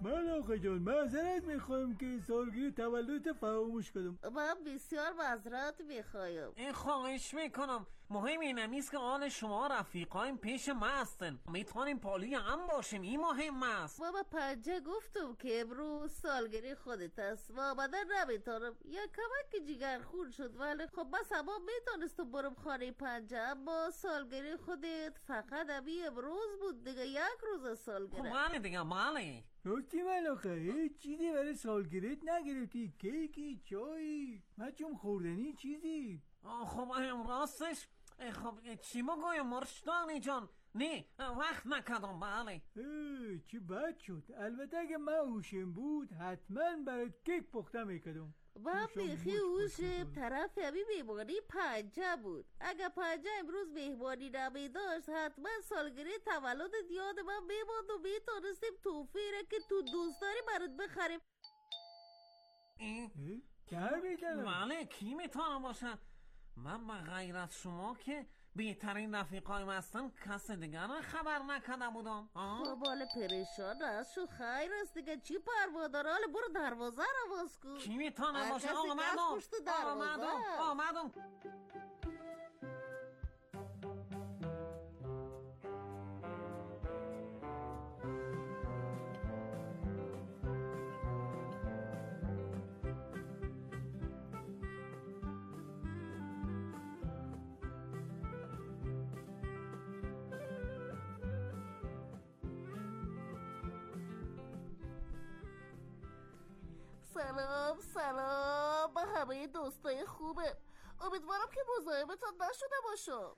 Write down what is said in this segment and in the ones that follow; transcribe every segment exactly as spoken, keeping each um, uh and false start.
من آقا جان معذرت میخوایم که سالگرد تولدت فراموش کردم. من بسیار معذرت میخوایم. این خواهش میکنم. مهم این نیست که آن شما رفیقایم پیش ما هستن، میتونیم پالی هم باشیم، این مهم است. ما با پنجه گفتم که امروز سالگرد خودت است و آمدن نمیتونم، یا کمک جگر خون شد، ولی خب بس اما میتونستم برم خانه پنجه، اما سالگرد خودت فقط امی امروز بود دیگه، یک روز سالگرد. خب بله دیگه بله. راستی ملاخه هیچ چیزی برای سالگرد نگرفتی؟ کیکی، چایی، مچم خوردنی چیزی؟ خب راستش خب چی بگویم مرشدانی جان؟ نه وقت نکردم. بله چی بد شد. البته اگه من هوشم بود حتما برای کیک پخته میکردم. من بیخی هوشم طرف همی میمانی پنجه بود. اگه پنجه امروز مهمانی نمی داشت حتما سالگرد تولد یاد من میماند و میتونستیم توفیره که تو دوست داری برات بخریم. این کار میکنم. بله کی میتونه باشه؟ من به غیر از شما که بهترین رفیقایم هستن کس دیگر رو خبر نکرده بودم. خب حالا پریشان از شو، خیر است دیگه، چی پروا داره؟ حالا برو دروازه رو باز کن. کی میتونه باشه؟ آمدم آمدم آمدم سلام سلام به همه دوستای خوبه، امیدوارم که مزاحمتان نشده باشم.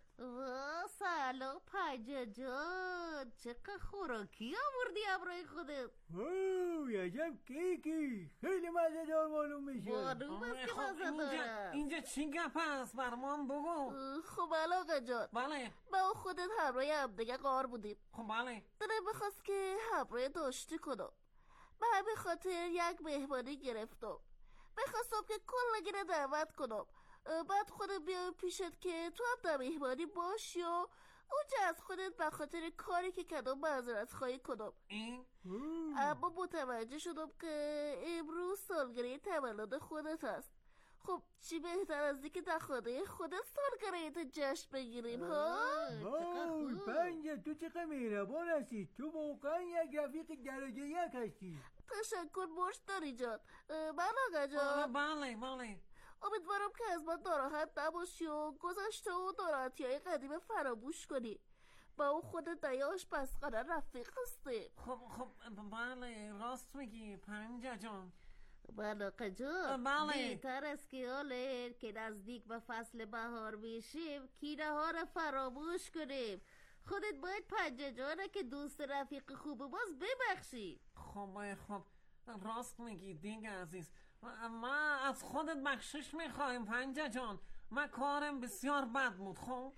سلام پنجه جان، چقدر خوراکی آوردی امروی خودت؟ اوه عجب کیکی، خیلی مزه دار معلوم میشه. معلوم است که مزه داره. اینجا چی گپ هست برمان بگو. خب علاقه جان، بله با خودت همراه هم دیگه قار بودیم. خب بله دلم بخواست که همراه داشتی کنم، به همین خاطر یک مهمانی گرفتم. بخواستم که کلگی رو دعوت کنم، بعد خودم بیام پیشت که تو هم در مهمانی باشی و اونجا از خودت به خاطر کاری که کردم معذرت خواهی کنم. این اما متوجه شدم که امروز سالگرد تولد خودت هست. خب چی بهتر از اینکه در خانه خودت سالگردت جشن بگیریم ها؟ وای پنجه تو چقدر مهربان هستی، تو واقعا یک رفیق درجه یک هستی. تشکر مشتری جان. من آقا جان، بله بله امیدوارم که از من ناراحت نباشی و گذشته و ناراحتی های قدیم فراموش کنی. با اون خود دیاش پسخانه رفیق هستی. خب خب بله راست میگی پنجه جان. بله آقا جان، بله بهتر است که حاله که نزدیک به فصل بهار میشیم کینه ها رو فراموش کنیم. خودت باید پنجه جانه که دوست رفیق خوب باز ببخشی. خب خب راست میگی دیگه عزیز، ما از خودت بخشش میخوایم پنجه جان، من کارم بسیار بد بود. خب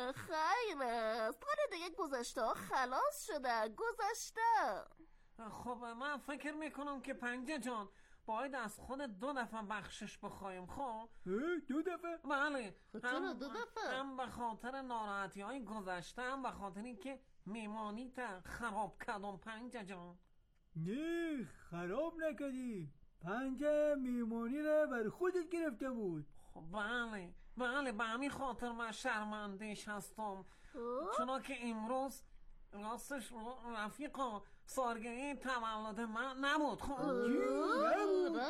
خیر است، کار دیگه گذشته ها خلاص شده، گذشته. خب من فکر میکنم که پنجه جان باید از خودت دو دفعه بخشش بخوایم. خب دو دفعه؟ بله چرا دو دفعه؟ هم به خاطر ناراحتی های گذشته، هم به خاطر اینکه میمانی تا خراب کردم پنجه جان. نه خراب نکردی، پنجه میمانی را بر خودت گرفته بود. خب بله بله به همین خاطر من شرمندهش هستم، چون که امروز راستش رفیقا سالگرد تولد من نبود. خب نبود؟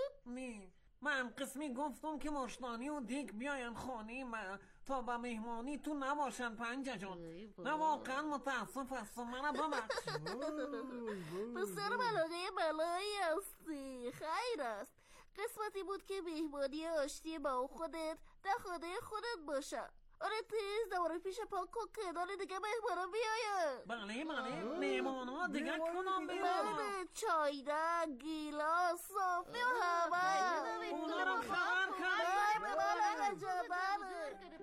نه من قسمی گفتم که مشتانی و دیگ بیاین خانه من تا به مهمانی تو نباشن پنجه جان. نه واقعا متاسف هستم، منو ببخش. بسیار ملاقه بلایی هستی. خیر است، قسمتی بود که مهمانی آشتی با خودت در خانه خودت باشه. آره تیز دواره پیش پاک کن که داره دیگه مهمانا بیاید. بله بله مهمانا دیگه کنم بیاید. بله چایدن گیلاس صافی و همه اونا رو خبر کنم. بله بله بله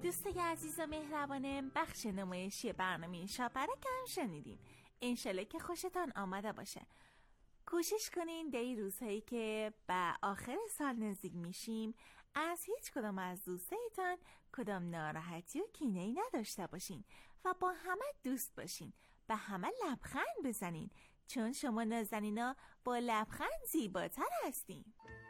دوستای عزیز و مهربانم، بخش نمایشی برنامه شاپرک هم شنیدین. انشالله که خوشتان آمده باشه. کوشش کنین در این روزهایی که به آخر سال نزدیک میشیم از هیچ کدام از دوستایتان کدام ناراحتی و کینه‌ای نداشته باشین و با همه دوست باشین، به همه لبخند بزنین، چون شما نازنینا با لبخند زیباتر هستین.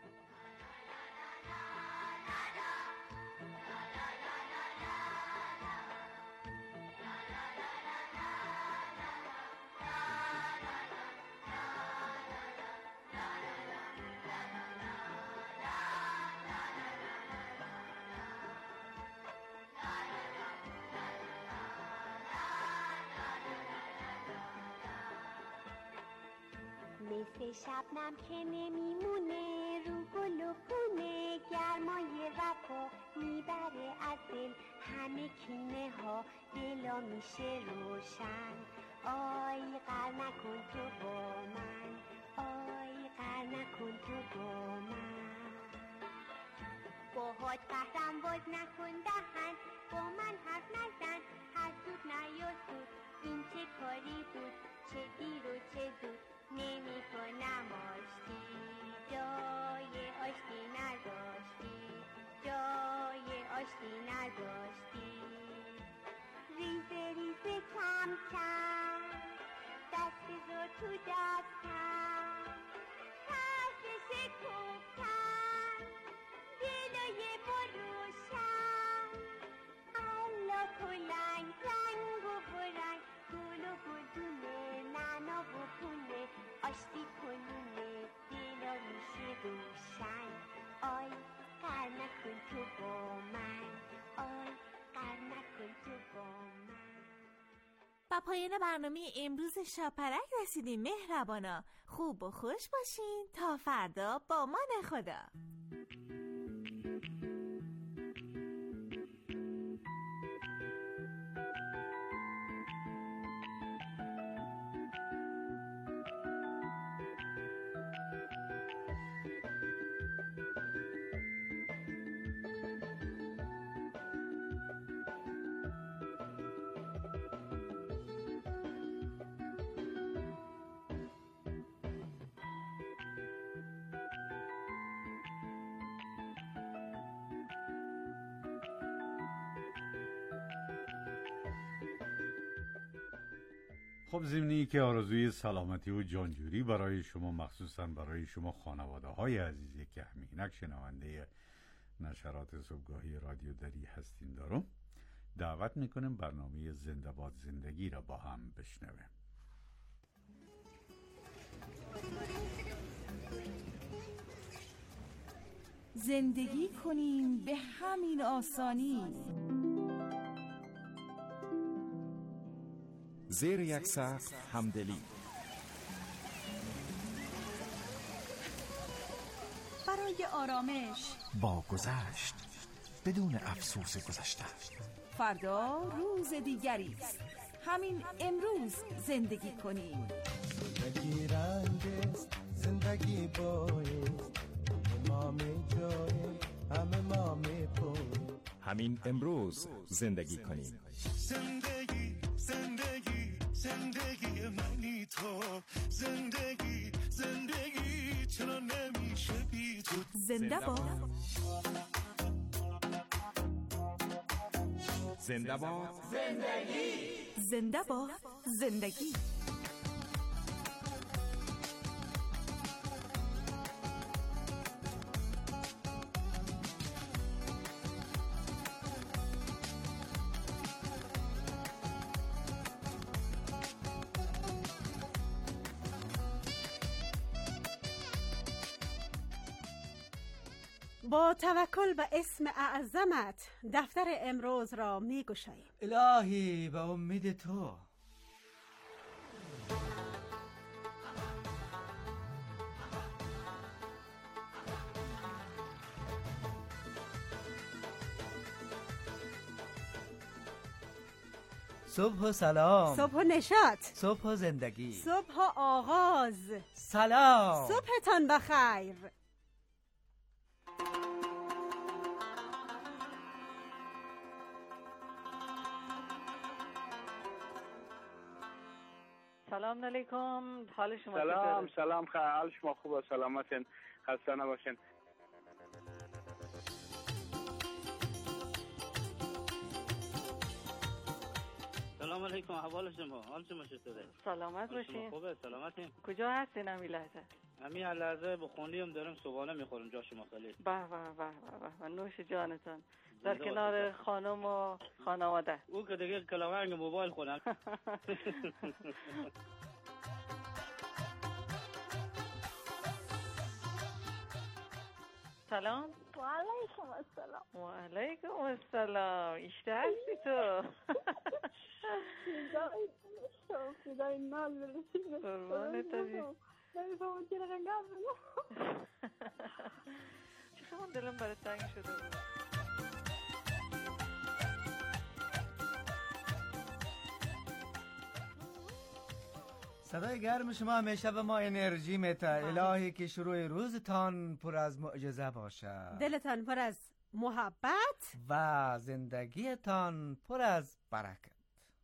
مثل شبنم که نمیمونه رو گل و خونه، گرمای وفا میبره از دل همه کینه ها، دلا میشه روشن. آی قهر نکن تو با من، آی قهر نکن تو با من. باهات قهرم باز نکن دهن، با من حرف نزن، حسود نیاسود، این چه کاری بود، چه دیر و چه زود، نمی کنم آشتی، جای آشتی نداشتی، جای آشتی نداشتی. ریزه ریزه کم کم دست بذار تو دستم، پس شکفتم دلای ما روشن. الله کلنگ رنگ و برنگ، گل و گلدونه، نعنا و پونه، آشتی کنونه، دلا میشه روشن. آی قهر نکن تو با من، آی قهر نکن تو با من. با پایان برنامه امروز شاپرک رسیدیم مهربانا. خوب و خوش باشین تا فردا با مان خدا. خب ضمنی که آرزوی سلامتی و جانجوری برای شما، مخصوصا برای شما خانواده های عزیزی که همینک شنونده نشرات صبحگاهی رادیو دری هستین دارم، دعوت میکنم برنامه زنده باد زندگی را با هم بشنویم. زندگی کنیم به همین آسانی، زیر یک سقف همدلی، برای آرامش با گذشت بدون افسوس گذشته. فردا روز دیگری است، همین امروز زندگی کنیم. زندگی رنگ است، زندگی بایست، ما می جای همه ما می پوی. همین امروز زندگی کنیم. زندگی زندگی زندگی منی تو، زندگی زندگی چرا نمیشه بی تو. زنده باد زنده باد زندگی، زنده باد زندگی. با توکل به اسم اعظمت دفتر امروز را می گشاییم. الهی به امید تو. صبح و سلام، صبح و نشاط، صبح و زندگی، صبح و آغاز، سلام، صبحتان بخیر. سلام علیکم، حال شما سلام چطوره؟ سلام خ... حال شما خوبه، سلامتین، خسته نباشین. سلام علیکم، احوال شما؟ حال شما چطوره؟ سلامت حال شما باشین. خوبه، سلامتین. کجا هستین همین لحظه؟ همین لحظه بخونی هم دارم صبحانه میخورم، جا شما خالی. به به به به به، نوش جانتان. در زنده کنار باشید. خانم و خانواده. او که دیگه کلاوهنگ موبایل خونم. سلام. و علیکم السلام. و علیکم السلام. ایشته هستی تو؟ فدای شما، فدای ناز برسید. قربانت عزیز. نمیفهمم چی رقم گفتم. چقدر دلم برای تنگ شده بود. صدای گرم شما همیشه به ما انرژی میده. الهی که شروع روزتان پر از معجزه باشد، دلتان پر از محبت و زندگیتان پر از برکت.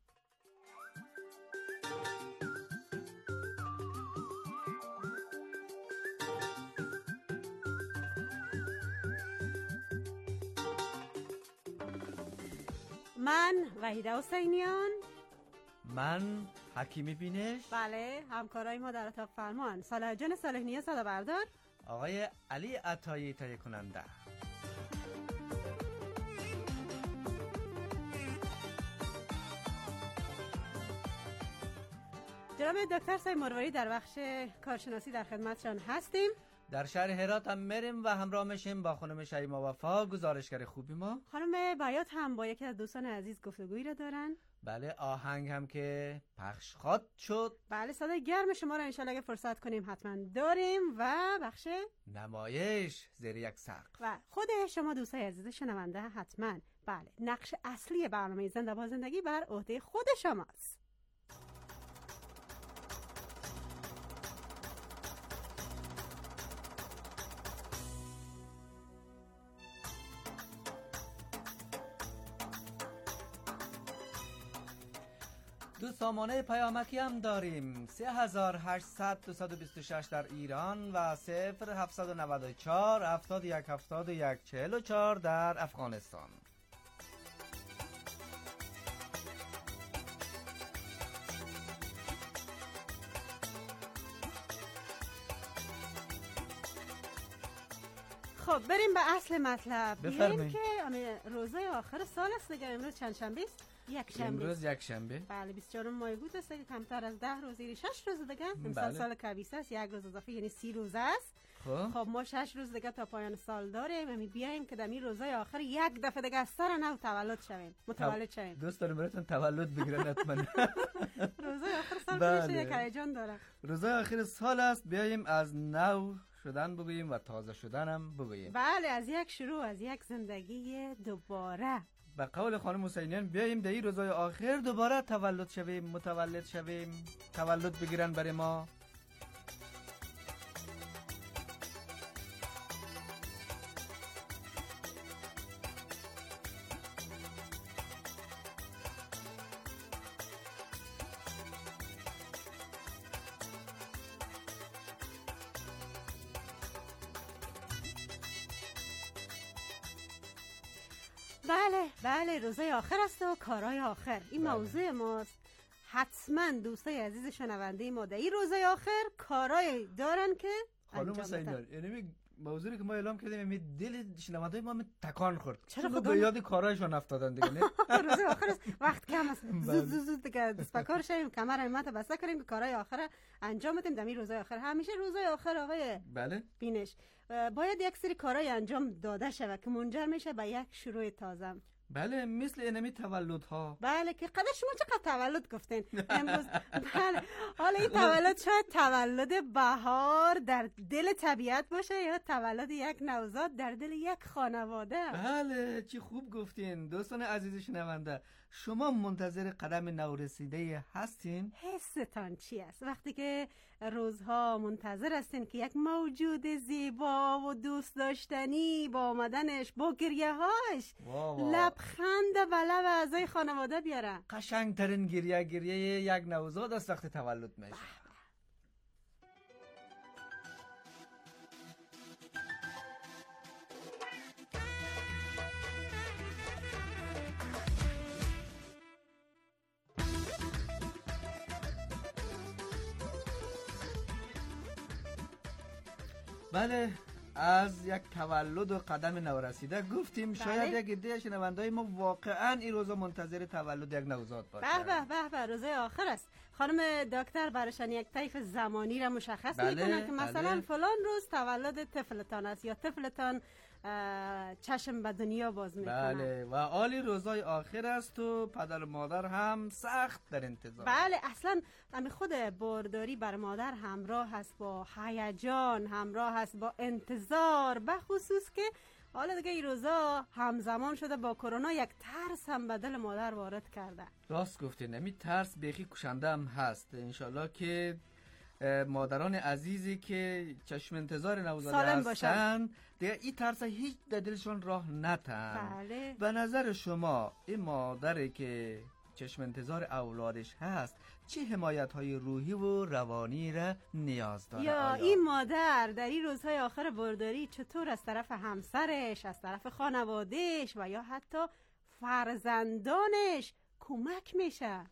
من وحیده حسینیان. من حکیمی بینش. بله، همکارای ما در اتاق فرمان صالح جان صالح‌نیا صدا بردار، آقای علی عطایی تهیه کننده. جناب دکتر سعید مرواری در بخش کارشناسی در خدمتشان هستیم. در شهر هرات هم میریم و همراه میشیم با خانم شیما وفا، گزارشگر خوبی ما. خانم بیات هم با یکی از دوستان عزیز گفتگویی را دارن. بله، آهنگ هم که پخش خواد شد. بله، صدای گرم شما را انشالله اگه فرصت کنیم حتما داریم. و بخش نمایش زیر یک سقف. و خود شما دوستای عزیز شنونده حتما بله نقش اصلی برنامه زنده با زندگی بر عهده خود شماست. دو سامانه پیامکی هم داریم، سه هزار و هشتصد دویست و بیست و شش در ایران و صفر هفتصد و نود و چهار هفتاد و یک هفتاد و یک چهل و چهار در افغانستان. خب بریم به اصل مطلب. بفرمایید. که روزه آخر سال است دیگه. امروز چند شنبه است؟ یک شنبه. امروز یک شنبه. بله، بیست و چهارم ماه بود است که کمتر از ده روز، یعنی شش روز دیگه. امسال بله. سال کویس است، یک روز اضافه یعنی سی روز است. خب خب ما شش روز دیگه تا پایان سال داریم. می بیایم که در این روزهای آخر یک دفعه دیگه از سر نو تولد شویم. متولد شویم. دوست دارم براتون تولد بگیرن حتما. روزهای آخر سال بله. که یک هیجان داره. روزهای آخر سال است، بیایم از نو شدن بگوییم و تازه شدن هم بگوییم. بله، از یک شروع، از یک زندگی دوباره. به قول خانم حسینیان بیایم در این روزهای آخر دوباره تولد شویم، متولد شویم، تولد بگیرن برای ما. بله بله، روزای آخر است و کارهای آخر. این بله. موضوع ماست. حتما دوستای عزیز شنونده ما در این روزای آخر کارهای دارن که خانم انجام حسینیان، بدن. یعنی موضوعی که ما اعلام کردیم می دل شنونده ما می تکان خورد. چرا چون خدا به یاد کارایشون افتادن دیگه نه. روزای آخر است، وقت کم است. بله. زود زود زود دیگه دستپکار شویم، کمر همت بسته کنیم که کارهای آخر انجام بدیم. در این روزای آخر همیشه روزای آخر آقای بله بینش باید یک سری کارهای انجام داده شود که منجر میشه به یک شروع تازه. بله، مثل اینمی تولد ها. بله که قدر شما چقدر تولد گفتین امروز. بله، حالا این تولد شاید تولد بهار در دل طبیعت باشه یا تولد یک نوزاد در دل یک خانواده. بله، چی خوب گفتین دوستان عزیز شنونده. شما منتظر قدم نورسیده هستین؟ حستان چی است وقتی که روزها منتظر هستین که یک موجود زیبا و دوست داشتنی با آمدنش با گریه هاش لبخند و لب اعضای خانواده بیارن؟ قشنگترین گریه گریه یک نوزاد است وقتی تولد میشه. بله، از یک تولد و قدم نورسیده گفتیم. بله. شاید یک عده شنونده‌های ما واقعا این روزا منتظر تولد یک نوزاد باشه. به به به به، روزای آخر است. خانم دکتر برایشان یک طیف زمانی را مشخص بله. میکنه که مثلا بله. فلان روز تولد طفلتان است یا طفلتان چشم به دنیا باز میکنه. بله، و عالی روزای آخر است و پدر و مادر هم سخت در انتظار. بله، اصلا همین خود بارداری بر مادر همراه است با هیجان، همراه است با انتظار، به خصوص که حالا دیگه این روزا همزمان شده با کرونا یک ترس هم به دل مادر وارد کرده. راست گفتین، نمی ترس بیخی کشنده هم هست. انشالله که مادران عزیزی که چشم انتظار نوزاده هستن دیگه این ترس هیچ در دلشون راه نتن. بله. به نظر شما این مادری که چشم انتظار اولادش هست چه حمایت های روحی و روانی را نیاز داره؟ یا آیا؟ این مادر در این روزهای آخر بارداری چطور از طرف همسرش، از طرف خانوادهش و یا حتی فرزندانش کمک میشه؟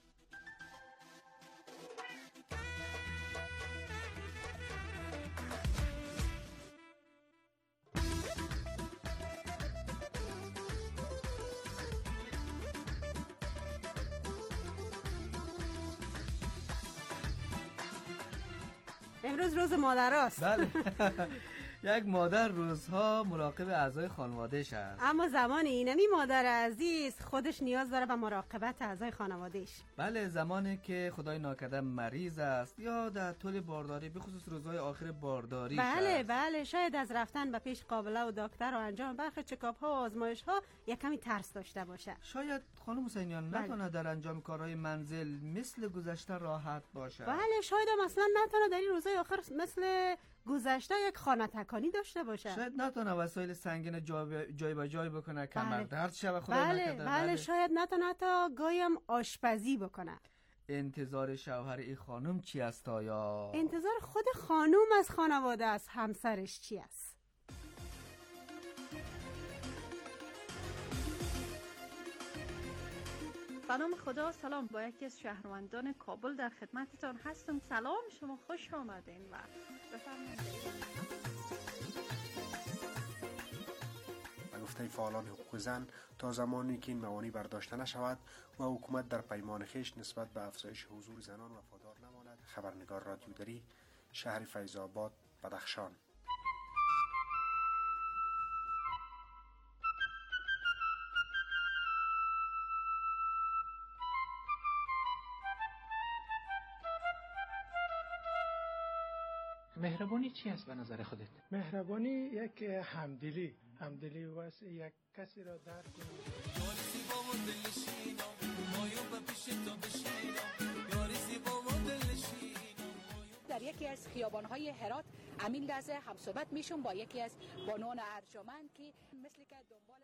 امروز روز مادراست. بله. یک مادر روزها مراقب اعضای خانوادهش است. اما زمان اینمی مادر عزیز خودش نیاز داره به مراقبت اعضای خانوادهش. بله، زمانی که خدای ناکرده مریض است یا در طول بارداری، به خصوص روزهای آخر بارداری. بله است. بله، شاید از رفتن به پیش قابله و دکتر و انجام برخی چکاپ ها و آزمایش ها یک کمی ترس داشته باشه. شاید خانم حسینیان بله. نتونه در انجام کارهای منزل مثل گذشته راحت باشه. بله، شاید هم اصلا نتونه در این روزهای آخر مثل گذشته یک خانه تکانی داشته باشه. شاید نتونه وسایل سنگین جای به جای بکنه، کمر بله. درد شوه خدا بله. نکرده. بله. بله شاید نتونه تا گاهی هم آشپزی بکنه. انتظار شوهر این خانم چی است آیا؟ انتظار خود خانم از خانواده از همسرش چی است؟ به نام خدا، سلام. با یکی از شهروندان کابل در خدمتتان هستم. سلام، شما خوش آمدین و بفرمایید. به گفته فعالان حقوق زن، تا زمانی که این موانع برداشته نشود و حکومت در پیمان خویش نسبت به افزایش حضور زنان وفادار نماند. خبرنگار رادیو دری، شهر فیض آباد، بدخشان. مهربانی چی است به نظر خودت؟ مهربانی یک همدلی، همدلی واسه یک کسی را درک کنی. در یکی از خیابان‌های هرات همین لحظه هم صحبت میشم با یکی از بانوان ارجمند که مثل که دنبال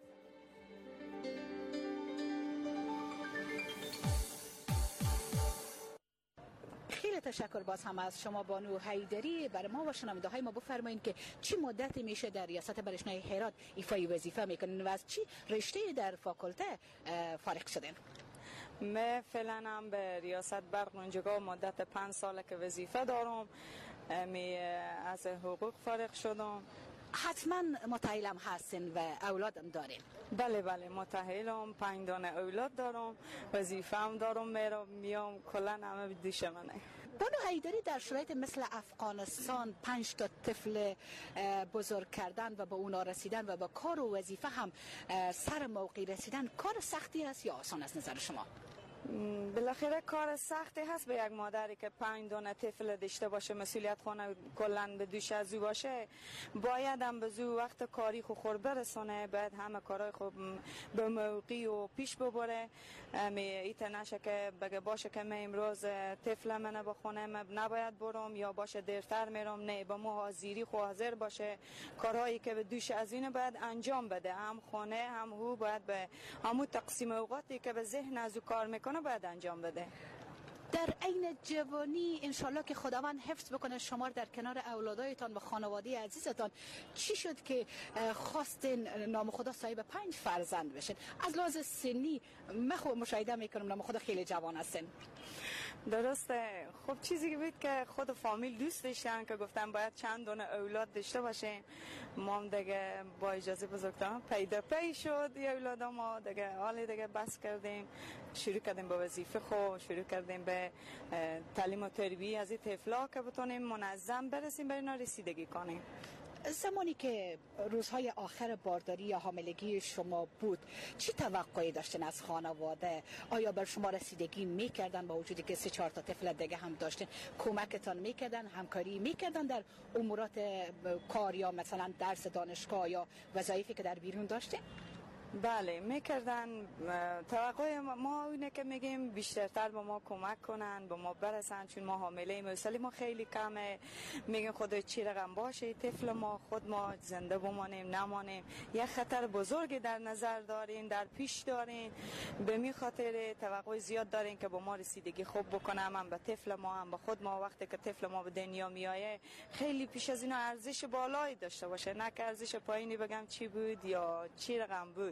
خیلی تشکر باز هم از شما بانو حیدری. برای ما و شنونده های ما بفرمایید که چی مدتی میشه در ریاست برشنای هرات ایفای وظیفه میکنین و از چی رشته در فاکولته فارغ شدین؟ من فعلا هم به ریاست برق منجگاه مدت پنج ساله که وظیفه دارم. می از حقوق فارغ شدم. حتما متأهلم هستین و اولادم دارین؟ بله بله متأهلم، پنج دانه اولاد دارم، وظیفه هم دارم، میرم میام، کلا همه دیش منه. بانو حیدری، در شرایط مثل افغانستان پنج تا طفل بزرگ کردن و به اونا رسیدن و با کار و وظیفه هم سر موقع رسیدن کار سختی است یا آسان از نظر شما؟ بالاخره کار سختی هست به یک مادری که پنج دانه طفل داشته باشه، مسئولیت خانه کلا به دوش از او باشه، باید هم به زو وقت کاری خو خور برسونه، باید همه کارهای خوب به موقع و پیش ببره. ایت نشه که بگه باشه که من امروز طفل منه به خونه من نباید برم یا باشه دیرتر میرم، نه به مو حاضری خو حاضر باشه، کارهایی که به دوش از اینه باید انجام بده، هم خانه هم هو باید به همون تقسیم اوقاتی که به ذهن از او کار میکنه باید انجام بده. در عین جوانی انشالله که خداوند حفظ بکنه شما در کنار اولادایتان و خانواده عزیزتان. چی شد که خواستین نام خدا صاحب پنج فرزند بشین؟ از لحاظ سنی من خود مشاهده میکنم نام خدا خیلی جوان هستین. درسته. خب چیزی که بود که خود فامیل دوست داشتن که گفتن باید چند دونه اولاد داشته باشیم. ما هم دیگه با اجازه بزرگترم پیدا پی شد یه اولاد ما دیگه حالی دیگه بس کردیم، شروع کردیم به وظیفه خود، شروع کردیم به تعلیم و تربیت از این طفلا که بتونیم منظم برسیم به اینا رسیدگی کنیم. زمانی که روزهای آخر بارداری یا حاملگی شما بود چی توقعی داشتین از خانواده؟ آیا بر شما رسیدگی میکردن با وجودی که سه چهار تا طفل دیگه هم داشتین؟ کمکتان میکردن؟ همکاری میکردن در امورات کار یا مثلا درس دانشگاه یا وظایفی که در بیرون داشتین؟ بله میکردن. توقع ما اینه که میگیم بیشترتر به ما کمک کنن، به ما برسن، چون ما حامله ایم، مسئله ما خیلی کمه. میگیم خدا چی رقم باشه طفل ما خود ما زنده بمانیم نمانیم، یه خطر بزرگی در نظر دارین، در پیش دارین، به می خاطر توقع زیاد دارین که با ما رسیدگی خوب بکنم، هم به طفل ما هم به خود ما. وقتی که طفل ما به دنیا میایه خیلی پیش از اینا ارزش بالایی داشته باشه، نه که ارزش پایینی بگم چی بود یا چی رقم بود.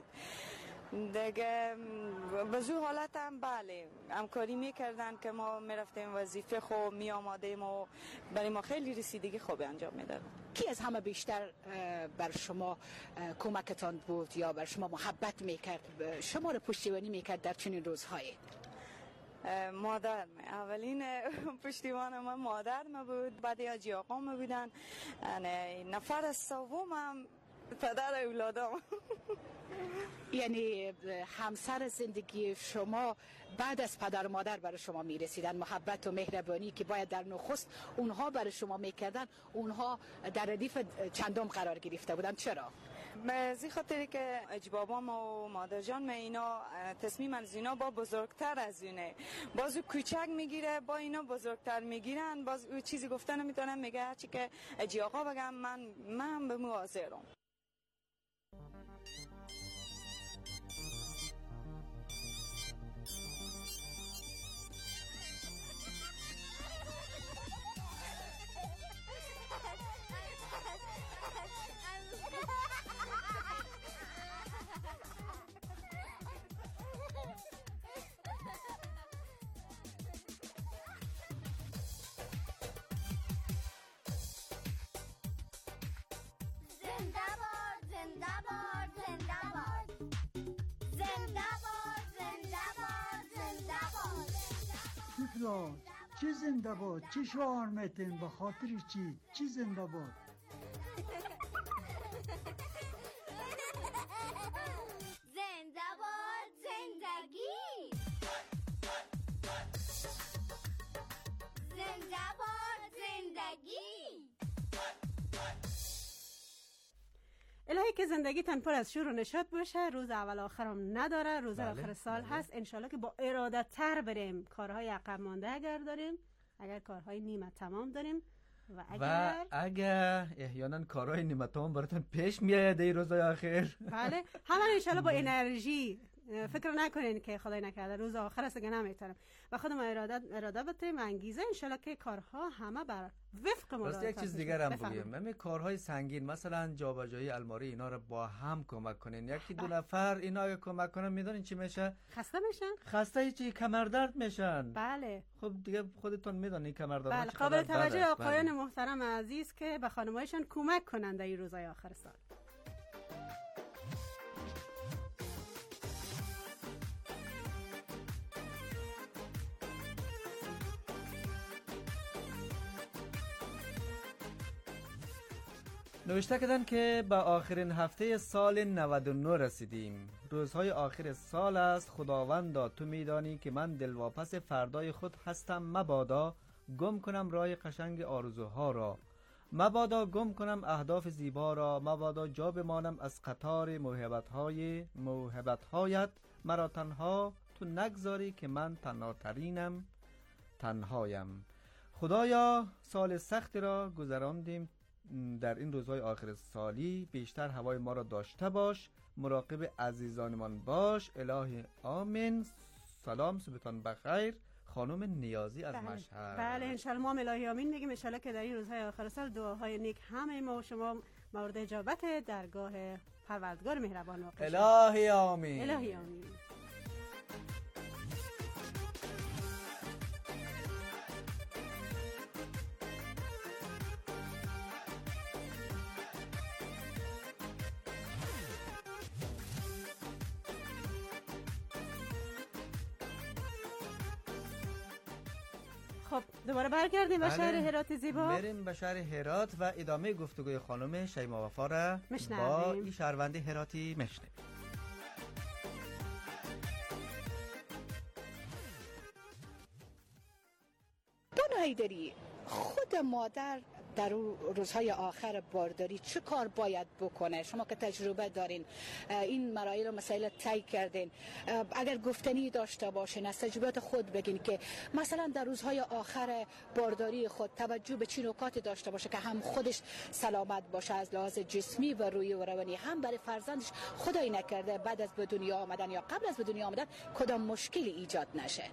دیگه به زو حالت هم بله همکاری میکردن که ما میرفتیم وظیفه خوب می آمادیم و برای ما خیلی رسیدگی خوب انجام میداد. کی از همه بیشتر بر شما کمکتان بود یا بر شما محبت میکرد، شما رو پشتیبانی میکرد در چنین روزهایی؟ مادر من. اولین پشتیبان من مادر من بود، بعد حاجی آقا من بودن، نفر سومم پدر اولادام. یعنی همسر زندگی شما بعد از پدر و مادر برای شما میرسیدن، محبت و مهربانی که باید در نخست اونها برای شما میکردن اونها در ردیف چندم قرار گرفته بودن. چرا؟ به زی خاطری که اجبابام و مادر جان من اینا تصمیم از اینا با بزرگتر از اینه، باز او کوچک میگیره با اینا بزرگتر میگیرن، باز او چیزی گفتن نمیتونم میگه هرچی که اجی آقا بگم من من به موازرم. چی زنده باد؟ چی شعار میتین؟ به خاطر چی؟ چی زنده باد؟ زنده باد زندگی، زنده باد زندگی. الهی که زندگیتان پر از شور و نشاط باشه، روز اول آخرم نداره، روز بله، آخر سال بله. هست. انشالله که با ارادت تر بریم، کارهای عقب مانده اگر داریم، اگر کارهای نیمه تمام داریم و اگر و اگر احیانا کارهای نیمه تمام براتون پیش میاد این روزهای آخر، بله همه انشالله با انرژی، فکر نکنین که خدای نکرده روز آخر است که نمیتونم، و خودم اراده اراده بتیم انگیزه انشالله که کارها همه بر وفق مراد. راست یک چیز دیگر هم بگیم، همین کارهای سنگین مثلا جابجایی الماری اینا رو با هم کمک کنین، یکی دو نفر اینا اگه کمک کنن میدونین چی میشه؟ خسته میشن، خسته چی کمر درد میشن. بله خب دیگه خودتون میدونین کمر درد. بله قابل توجه آقایان محترم عزیز که به خانمایشان کمک کنند در این روزهای آخر سال. نوشته کردن که به آخرین هفته سال نود و نه رسیدیم. روزهای آخر سال است. خداوندا تو میدانی که من دلواپس فردای خود هستم. مبادا گم کنم راه قشنگ آرزوها را، مبادا گم کنم اهداف زیبا را، مبادا جا بمانم از قطار موهبت‌های موهبت‌هایت. مرا تنها تو نگذاری که من تنهاترینم، تنهایم. خدایا سال سختی را گذراندیم، در این روزهای آخر سالی بیشتر هوای ما را داشته باش، مراقب عزیزانمان باش. الهی آمین. سلام، صبحتان بخیر. خانم نیازی از بله. مشهد. بله انشالله ما هم الهی آمین میگیم، انشالله که در این روزهای آخر سال دعاهای نیک همه ما و شما مورد اجابت درگاه پروردگار مهربان واقع شد. الهی آمین. الهی آمین. خب دوباره برگردیم به بله. شهر هرات زیبا. بریم به شهر هرات و ادامه گفتگوی خانم شیما وفا را مشنویم. با این شهروند هراتی مشنویم. بانو حیدری، خود مادر در روزهای آخر بارداری چه کار باید بکنه؟ شما که تجربه دارین، این مراحل و مسائل طی کردین، اگر گفتنی داشته باشین از تجربیات خود بگین که مثلا در روزهای آخر بارداری خود توجه به چه نکاتی داشته باشه که هم خودش سلامت باشه از لحاظ جسمی و روحی و روانی، هم برای فرزندش خدایی نکرده بعد از به دنیا آمدن یا قبل از به دنیا آمدن کدام مشکلی ایجاد نشه.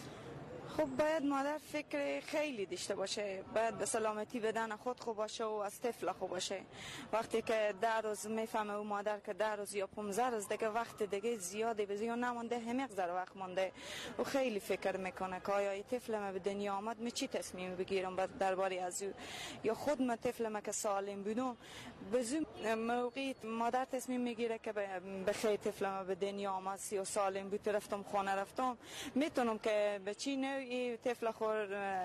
خب باید مادر فکر خیلی داشته باشه، باید به سلامتی بدن خود خوب باشه و از طفل خوب باشه. وقتی که ده روز میفهمه او مادر که ده روز یا پانزده روز دیگه وقت دیگه زیاده به زیاد نمونده، همه زر وقت مونده، و خیلی فکر میکنه که آیا این طفل ما به دنیا آمد می چی تصمیم بگیرم درباره از او، یا خود ما طفل ما که سالم بودم به زو موقعی مادر تصمیم میگیره که به خیر طفل ما به دنیا آمد سی سالم بود رفتم خانه رفتم، میتونم که به چی نوعی طفل خور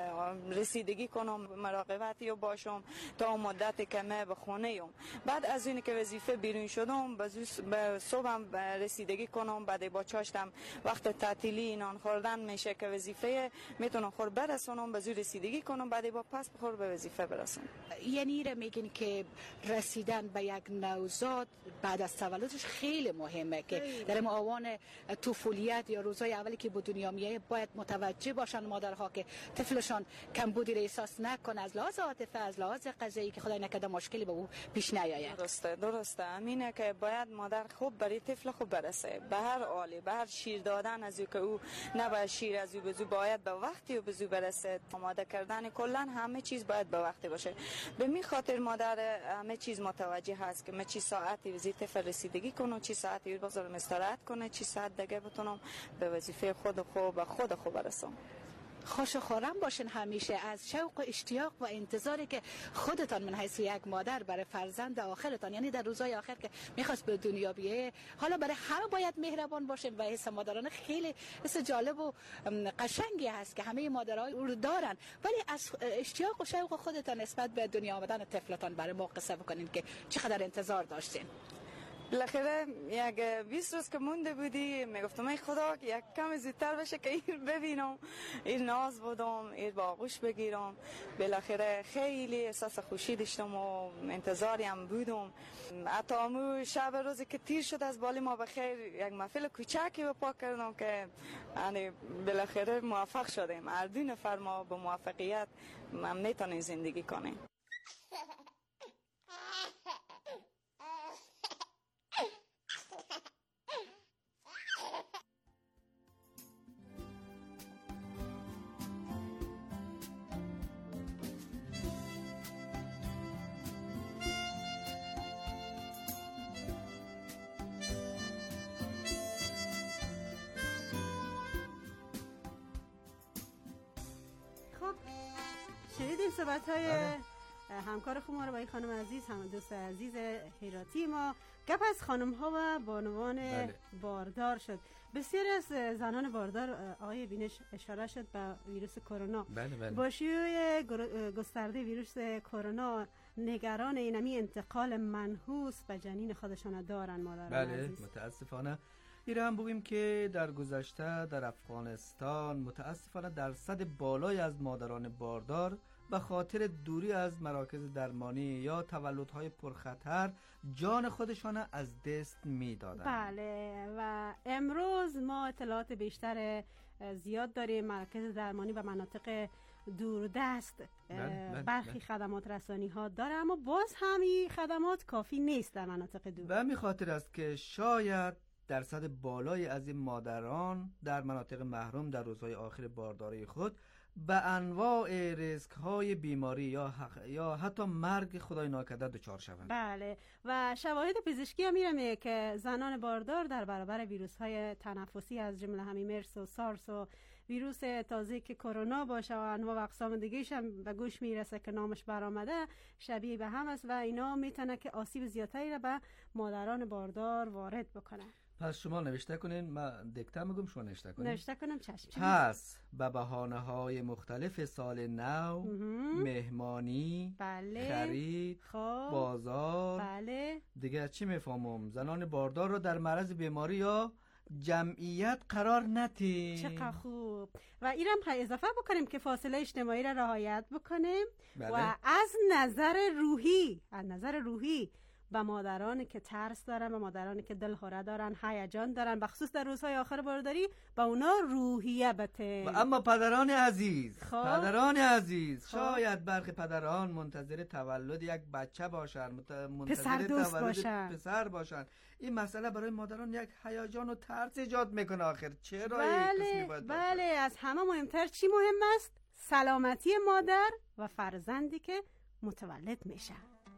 رسیدگی کنم، مراقبتی باشم تا مدتی که من به خانه ام. بعد از اینی که وظیفه بیرون شدم به صبحم رسیدگی کنم، بعد با چاشتم وقت تعطیلی نان خوردن میشه که وظیفه میتونم خور برسونم، به زو رسیدگی کنم، بعد با پس بخور به وظیفه برسونم. یعنی را میگین که رسیدن به یک نوزاد بعد از تولدش خیلی مهمه که در آوان طفولیت یا روزهای اولی که به دنیا میاد باید متوجه باشن مادرها که طفلشان کمبودی را احساس نکنه از لحاظ عاطفه، از لحاظ غذایی که خدای نکرده مشکلی به او پیش نیاید. درسته درسته همینه که باید مادر خوب برای طفل خوب برسه، به هر حالی، به هر شیر دادن از او که او نباید شیر از او بزو، باید به وقتی و بزو برسه. آماده کردن کلا همه چیز باید به وقتی باشه. به می خاطر مادر همه چیز متوجه هست که من چی ساعتی وزی طفل رسیدگی کنم، چی ساعتی بذارم استراحت کنه، چی ساعت دیگه بتونم به وظیفه خود خوب و خود خوب برسم. خوش و خورم باشین همیشه از شوق و اشتیاق و انتظاری که خودتان من حیث یک مادر برای فرزند آخرتان، یعنی در روزهای آخر که میخواست به دنیا بیه، حالا برای همه باید مهربان باشین و حس مادرانه خیلی حس جالب و قشنگی هست که همه مادرها رو دارن، ولی از اشتیاق و شوق خودتان نسبت به دنیا آمدن طفلتان برای ما قصه بکنین که چقدر انتظار داشتین. بالاخره یک بیست روز که مونده بودی میگفتم ای خدا یک کم زودتر بشه که این ببینم، این ناز بودم، این باغوش بگیرم. بالاخره خیلی احساس خوشی داشتم و انتظاری هم بودم. حتی امو شب روزی که تیر شد از بالی ما بخیر یک محفل کوچکی بپا کردم که یعنی بالاخره موفق شدیم. هر دو نفر ما به موفقیت میتونیم زندگی کنیم. شنیدیم صحبت های همکار خوب ما رو با این خانم عزیز، هم دوست عزیز هراتی ما. گپ از خانم ها و بانوان بله. باردار شد. بسیاری از زنان باردار آقای بینش اشاره شد به ویروس کرونا. بله بله. با شیوع گسترده ویروس کرونا نگران اینمی انتقال منحوس به جنین خودشان دارن مادران بله عزیز. متاسفانه این هم بگویم که در گذشته در افغانستان متاسفانه درصد بالای از مادران باردار به خاطر دوری از مراکز درمانی یا تولدهای پرخطر جان خودشان از دست میدادند. بله، و امروز ما اطلاعات بیشتر زیاد داریم. مراکز درمانی و مناطق دوردست برخی خدمات رسانی ها داره، اما باز هم این خدمات کافی نیست در مناطق دور. و همین خاطر است که شاید درصد بالایی از این مادران در مناطق محروم در روزهای آخر بارداری خود به انواع ریسک های بیماری یا, حق یا حتی مرگ خدای ناکرده دچار شوند. بله، و شواهد پزشکی هم میگه که زنان باردار در برابر ویروس های تنفسی از جمله همین مرس و سارس و ویروس تازه که کرونا باشه و انواع و اقسام دیگه‌ش هم به گوش میرسه که نامش برآمده، شبیه به هم است و اینا میتونه که آسیب زیادتری را به مادران باردار وارد بکنه. پس شما نوشته کنین، من دیکته میگم شما نوشته کنین. نوشته کنم چشم. پس به بهانه‌های مختلف سال نو، مهمانی، بله، خرید، خواه. بازار، بله، دیگه چی میفهمم؟ زنان باردار رو در معرض بیماری یا جمعیت قرار ندین. چقدر خوب. و اینم اضافه بکنیم که فاصله اجتماعی را رعایت بکنیم. بله. و از نظر روحی از نظر روحی به مادرانی که ترس دارن، به مادرانی که دلهوره دارن، هیجان دارن، بخصوص در روزهای آخر بارداری، با اونا روحیه بده. و اما پدران عزیز، خب؟ پدران عزیز، خب؟ شاید برخی پدران منتظر تولد یک بچه باشن، منتظر تولد باشن. پسر باشن. این مسئله برای مادران یک هیجان و ترس ایجاد میکنه. آخر چرا بله، این قسمی باید باشه؟ بله، از همه مهمتر چی مهم است؟ سلامتی مادر و فرزندی که متولد میشه.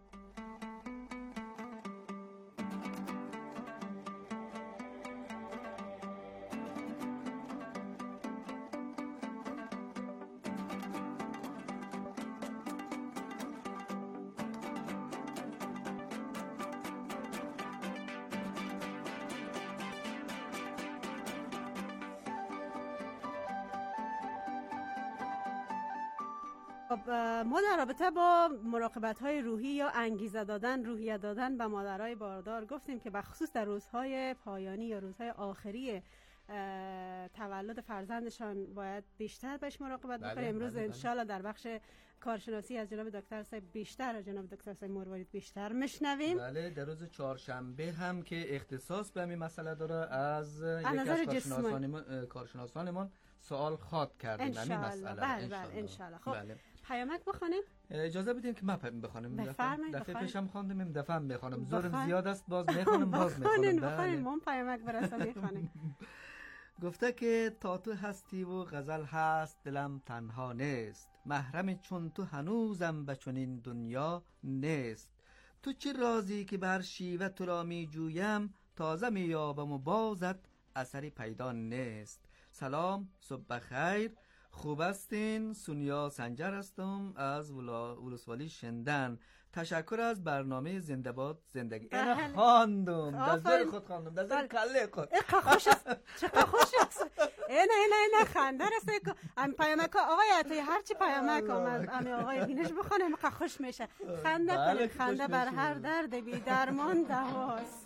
ما در رابطه با مراقبت های روحی یا انگیزه دادن، روحیه دادن به مادرای باردار گفتیم که بخصوص در روزهای پایانی یا روزهای آخری تولد فرزندشان باید بیشتر بهش مراقبت بله، بکنیم. امروز بله، انشالله در بخش کارشناسی از جناب دکتر صاحب بیشتر از جناب دکتر صاحب مروارید بیشتر میشنویم. بله، در روز چهارشنبه هم که اختصاص به همین مسئله داره از یکی از کارشناسانمان کارشناسانمان سوال خواد کردیم همین مسئله. بله بله انشالله. خب بله. پیامک بخونیم؟ اجازه بدین که من بخونم. بفرمایید. دفعه پیشم خواندم، این دفعه هم بخونم. زورم زیاد است، باز میخونم باز میخونم. بخونین بخونین من پیامک برسم میخونم. گفته که تا تو هستی و غزل هست دلم تنها نیست، محرم چون تو هنوزم به چنین دنیا نیست. تو چه رازی که بر شیوه تو را می جویم، تازه می یابم و بازت اثری پیدا نیست. سلام، صبح بخیر، خوب استین؟ سونیا سنجر هستم از ولسوالی شندن. تشکر از برنامه زنده باد زندگی. اینا خواندم، دزدر خود خواندم، دزدر کله خود. چقدر خوش است، چقدر خوش است. اینا اینا اینا خنده رسه که ام پیامک آقای عطایی هرچی پیامک آمد ام آقای بینش بخونه مقدر خوش میشه. خنده کنید، خنده بر هر درد بی درمان دواست.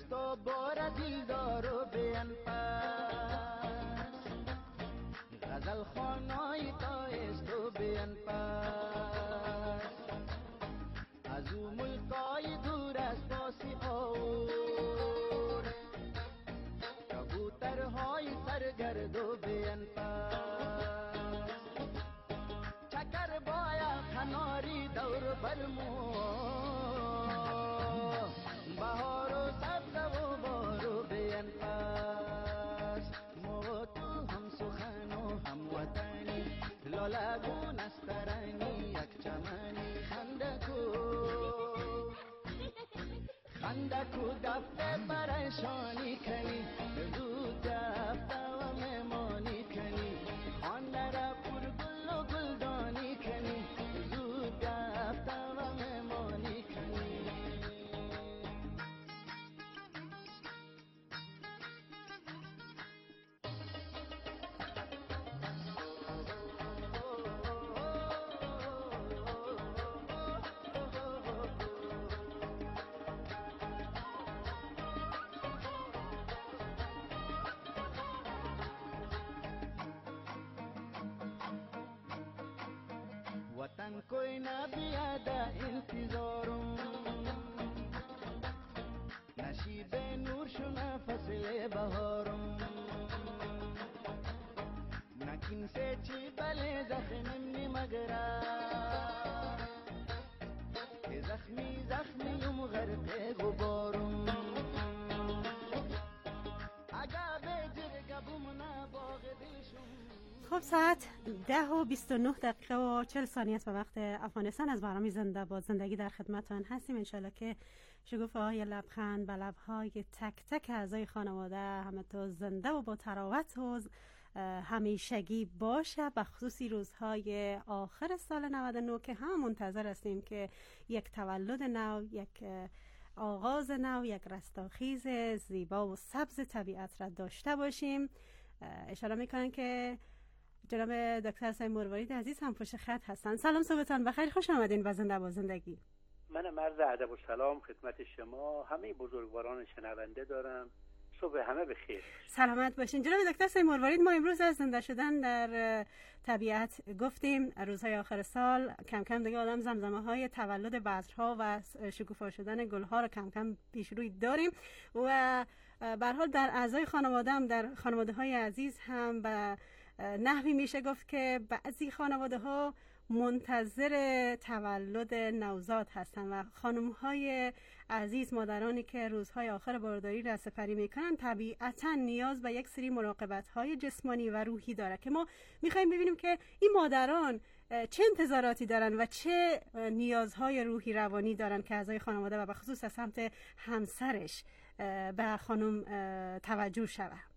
تو بار دیلدار و بینپس غزل خوانای تایست و بینپس از او ملکای دور از باسی آور کبوترهای سرگرد و بینپس چکر باید کناری دور برمو بهار و سبز و بارو بینپس ما تو هم سخن و هم وطنی لالگون استرنی یک چمنی خندکو خندکو دفته پریشانی کنی زود دفته و مهمانی کنی خانده را پر گل و گلدانی کنی زود دفته و مهمانی کنی وطن کوئی نہ بیادا انتظارم نشیب نور شنا فصل بهارم نکین سے چی بله زخمم نمگرا که زخمی زخمیم غرق غبارم اگه به جرگه بومنا باغ دلشم. خب ساعت ده و بیست و نه دقیقه و چل ثانیه است به وقت افغانستان. از برنامه زنده با زندگی در خدمتتان هستیم. انشالله که شگوفه های لبخند و لبهای تک تک اعضای خانواده همه تو زنده و با تراوت و همیشگی باشه، بخصوصی روزهای آخر سال نود و نه که هم منتظر هستیم که یک تولد نو، یک آغاز نو، یک رستاخیز زیبا و سبز طبیعت را داشته باشیم. اشاره میکنن که جناب دکتر حسین مروارید عزیز هم پشت خط هستن. سلام، صبحتان بخیر، خوش آمدین به زنده با زندگی. من عرض ادب و سلام خدمت شما همه بزرگواران شنونده دارم. صبح همه بخیر، سلامت باشین. جناب دکتر حسین مروارید، ما امروز از زنده شدن در طبیعت گفتیم. روزهای آخر سال کم کم دیگه آدم زمزمه های تولد بذرها و شکوفا شدن گلها رو کم کم پیش روی داریم و به هر حال در اعضای خانواده هم، در خانواده های عزیز هم به نحوی میشه گفت که بعضی خانواده ها منتظر تولد نوزاد هستن و خانم های عزیز، مادرانی که روزهای آخر بارداری را سپری میکنن، طبیعتا نیاز به یک سری مراقبت های جسمانی و روحی داره که ما میخوایم ببینیم که این مادران چه انتظاراتی دارن و چه نیازهای روحی روانی دارن که اعضای خانواده و به خصوص از سمت همسرش به خانم توجه شود.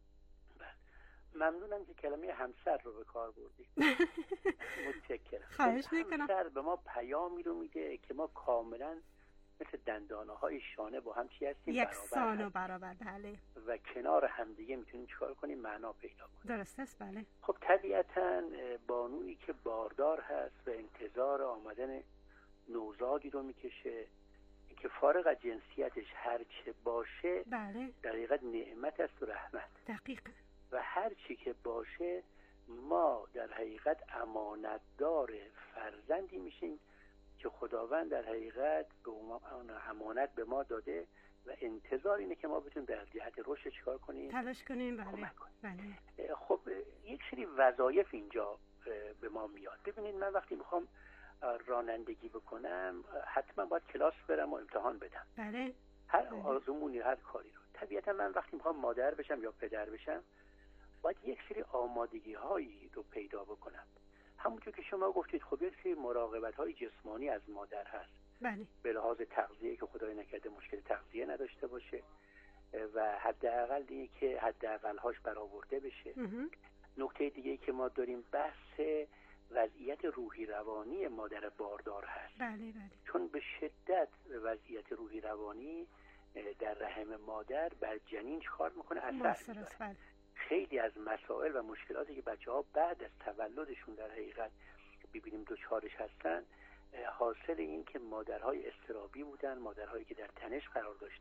ممنونم که کلمه همسر رو به کار بردید. متشکرم. خواهش میکنم. همسر به ما پیامی رو میده که ما کاملا مثل دندانه های شانه با هم چی هستیم، یکسان و برابر، بله، و کنار همدیگه میتونیم چیکار کنیم، معنا پیدا کنیم. درست است، بله. خب طبیعتا بانویی که باردار هست و انتظار آمدن نوزادی رو میکشه که فارغ از جنسیتش هر چه باشه، بله، در حقیقت نعمت است و رحمت. دقیقاً. و هر چی که باشه ما در حقیقت امانتدار فرزندی میشیم که خداوند در حقیقت به اون امانت به ما داده و انتظار اینه که ما بتونیم در جهت رشد چیکار کنیم، تلاش کنیم. بله. کمک کنیم. بله. خب یک سری وظایف اینجا به ما میاد. ببینید من وقتی میخوام رانندگی بکنم حتما باید کلاس برم و امتحان بدم. بله. هر آزمونی، هر کاری رو. طبیعتا من وقتی میخوام مادر بشم یا پدر بشم باید یک سری آمادگی هایی رو پیدا بکنم. همونطور که شما گفتید خب یک سری مراقبت های جسمانی از مادر هست. بله. به لحاظ تغذیه که خدای نکرده مشکل تغذیه نداشته باشه و حداقل دیگه که حداقل هاش برآورده بشه. نکته دیگه که ما داریم بحث وضعیت روحی روانی مادر باردار هست. بله بله. چون به شدت وضعیت روحی روانی در رحم مادر بر جنین چکار میکنه، اثر میذاره. بله. خیلی از مسائل و مشکلاتی که بچه ها بعد از تولدشون در حقیقت ببینیم دوچارش هستن حاصل این که مادرهای اضطرابی بودن، مادرهایی که در تنش قرار داشتن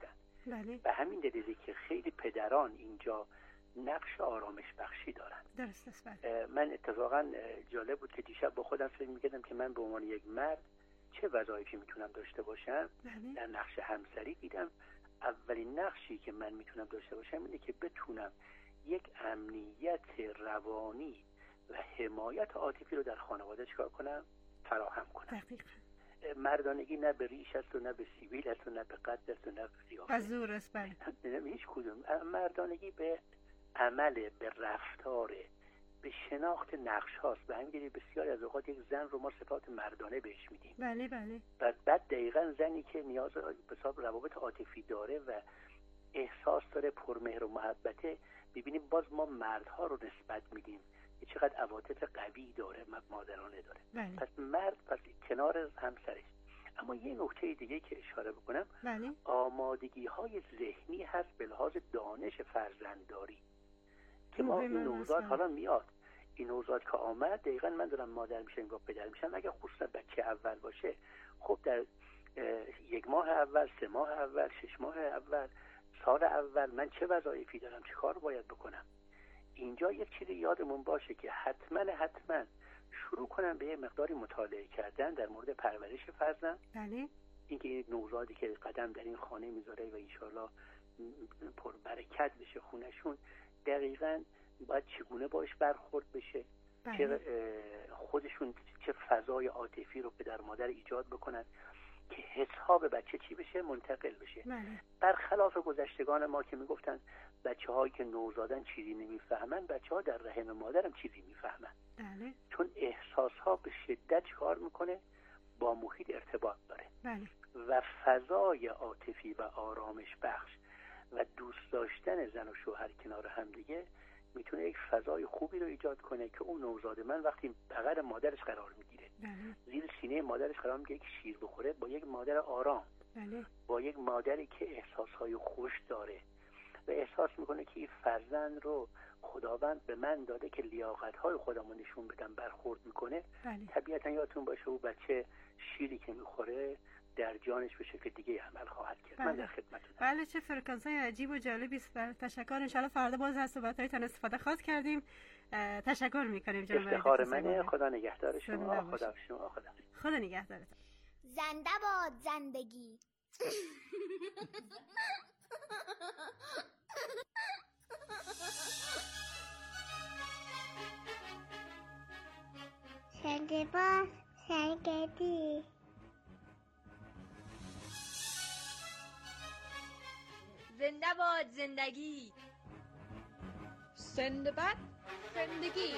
بله. به همین دلیلی که خیلی پدران اینجا نقش آرامش بخشی دارن. درست است. بله. من اتفاقا جالب بود که دیشب با خودم فکر می‌کردم که من به عنوان یک مرد چه وظایفی میتونم داشته باشم. بله. در نقش همسری دیدم اولین نقشی که من میتونم داشته باشم اینه که بتونم یک امنیت روانی و حمایت عاطفی رو در خانواده چکار کنم؟ فراهم کنم. دقیقاً. مردانگی نه به ریش است و نه به سیبیل است و نه به قد است و نه به قیافه. حضور است. بله. هیچ کدوم. مردانگی به عمل، به رفتار، به شناخت نقش هاست. به همین دلیل بسیاری از اوقات یک زن رو ما صفات مردانه بهش میدیم. بله بله. بعد بعد دقیقاً زنی که نیاز به حساب روابط عاطفی داره و احساس داره، پرمهر و محبته، ببینیم باز ما مردها رو نسبت میدیم که چقدر عواطف قوی داره، مادرانه داره. بله. پس مرد پس کنار همسرش. اما یه نکته دیگه که اشاره بکنم، بله. آمادگی های ذهنی هست به لحاظ دانش فرزندداری که ما این نوزاد حالا میاد، این نوزاد که آمد دقیقاً من دارم مادر میشم یا پدر میشم، اگر خصوصا بچه اول باشه، خب در یک ماه اول، سه ماه اول، شش ماه اول، سال اول من چه وظایفی دارم، چه کار باید بکنم. اینجا یک چیزی یادمون باشه که حتما حتما شروع کنم به یه مقداری مطالعه کردن در مورد پرورش فرزند. بله. اینکه این نوزادی که قدم در این خانه میذاره و انشالله پر برکت بشه خونشون، دقیقاً باید چگونه باش برخورد بشه. بله. چه خودشون چه فضای عاطفی رو پدر مادر ایجاد بکنن که حساب بچه چی بشه، منتقل بشه. بله. برخلاف گذشتگان ما که میگفتن بچه هایی که نوزادن چیزی نمیفهمن، بچه ها در رحم مادرم چیزی میفهمن. بله. چون احساس ها به شدت کار میکنه، با محیط ارتباط داره. بله. و فضای عاطفی و آرامش بخش و دوست داشتن زن و شوهر کنار هم دیگه میتونه یک فضای خوبی رو ایجاد کنه که اون نوزاد من وقتی بغل مادرش قرار میگیره، زیر سینه مادرش قرار میگیره، یک شیر بخوره، با یک مادر آرام، بله. با یک مادری که احساسهای خوش داره و احساس میکنه که این فرزند رو خداوند به من داده که لیاقت‌های خودمو نشون بدم، برخورد میکنه. بله. طبیعتا یادتون باشه او بچه شیری که میخوره در جانش به شکل دیگه عمل خواهد کرد. بله. من در خدمتتونم. بله، چه فرکانس‌های عجیب و جالبی است. تشکر. ان شاءالله فردا باز از صحبت‌هایتان استفاده خواهد کردیم. تشکر می‌کنیم جناب. افتخار منه. خدا نگهدار شما. خدا شما. خدا خدا نگهدارتون. زنده باد زندگی. زنده باد زندگی. زنده باد زندگی. زنده باد زندگی.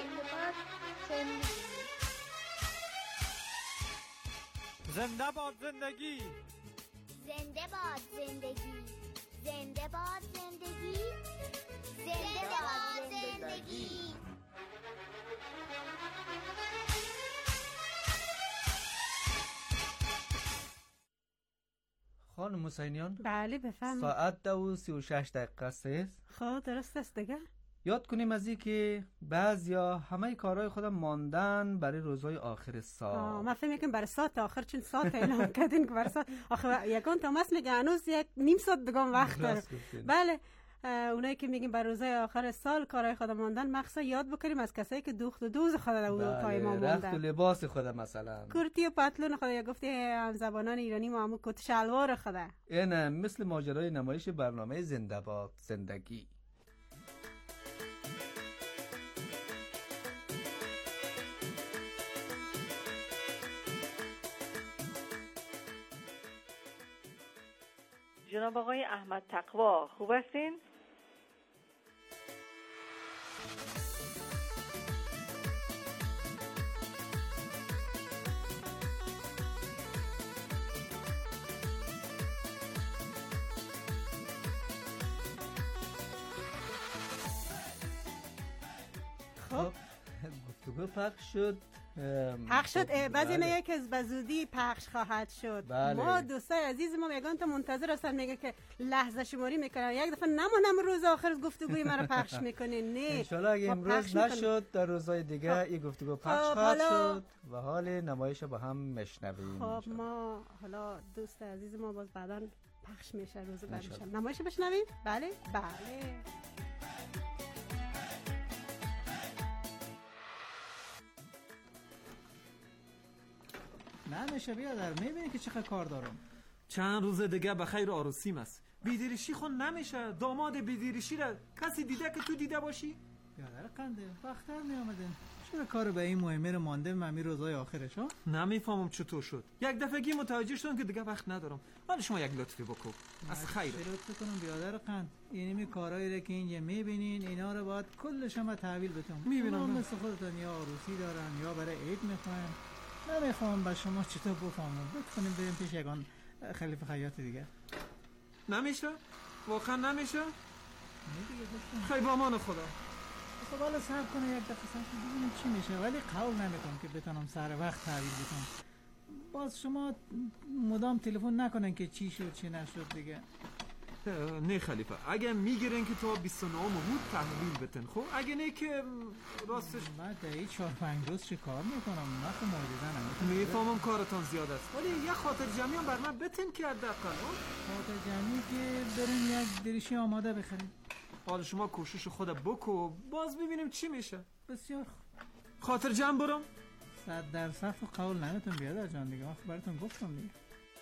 زنده باد زندگی. زنده باد زندگی. زنده باد زندگی. زنده باد زندگی. خانم حسینیان. بله بفهم. ساعت دو و سی و شش دقیقه است. خب درست است دیگه. یاد کنیم از این که بعضیا همه کارهای خودم ماندن برای روزهای آخر سال. ما فکر میکنم برای ساعت آخر چون ساعت اعلام کردین که برای ساعت آخر یکان تماس میگه هنوز یک نیم ساعت دیگه وقت داره. بله، اونایی که میگیم برای روزهای آخر سال کارهای خودم ماندن، مخصوصا یاد بکنیم از کسایی که دوخت و دوز خود رو پای ما ماندن. رخت و لباس خود مثلا کرتی و پتلون خود، یا گفتی هم زبانان ایرانی ما همون کت شلوار خود. این مثل ماجرای نمایش برنامه زنده باد زندگی. جناب آقای احمد تقوا خوب هستین؟ خب گفتگو پخش شد. پخش شد. بعضی میگه که به زودی پخش خواهد شد. بله. ما دوستای عزیز ما میگن تا منتظر هستن، میگه که لحظه شماری میکنن یک دفعه نمونم روز آخر گفتگوی ما رو پخش میکنین. نه ان شاء الله اگه امروز نشد در روزهای دیگه این گفتگو پخش خواهد شد و حال نمایش با هم میشنویم. خب ما حالا دوست عزیز ما باز بعداً پخش میشه روز بعدش. نمایش بشنویم؟ بله بله. نمیشه بیادر، میبینی که چقدر کار دارم. چند روز دیگه به خیر آروسیم است. بیدیرشی خون نمیشه. داماد بیدیرشی را کسی دیده که تو دیده باشی؟ بیادر قنده وقتر میامدن. چرا کار به این مهمه رو مانده ممی روزای آخرش ها؟ نمیفهمم چطور شد. یک دفعگی متوجه شدم که دیگه وقت ندارم. ولی شما یک لطفی بکن. از خیر. لطف کنم بیادر قند. یعنی می کارایی را که اینجا میبینین اینا رو باید کلش هم تحویل بتون. میبینم مثل خودتون یا عروسی دارن یا برای عید میخوان. نمیخوام با شما چطور بفهمم. بتونیم بریم پیش یگان خلیفه خیاط دیگه. نمیشه؟ واقعا نمیشه؟ خیلی با امان خدا. خب حالا صبر کنه یک دفعه صبر کنه ببینیم چی میشه، ولی قول نمیکنم که بتونم سر وقت تحویل بدم. باز شما مدام تلفن نکنن که چی شد چی نشد دیگه. نه خلیفه، اگه میگیرن که تا بیست و نه بود تحویل بتن. خب اگه نه که راستش من دهی چهار پنج روز چه کار میکنم؟ من خب معجزه نمیکنم. میفهمم کارتان زیاد است، ولی یه خاطر جمعی هم بر من بتن که حداقل خاطر جمعی که بریم یک دریشی آماده بخریم. حالا شما کوشش خود بکو، باز ببینیم چی میشه. بسیار خاطر جمع برم. صد درصد قول نمیتون بیادر جان دیگه. من براتون گفتم دیگه.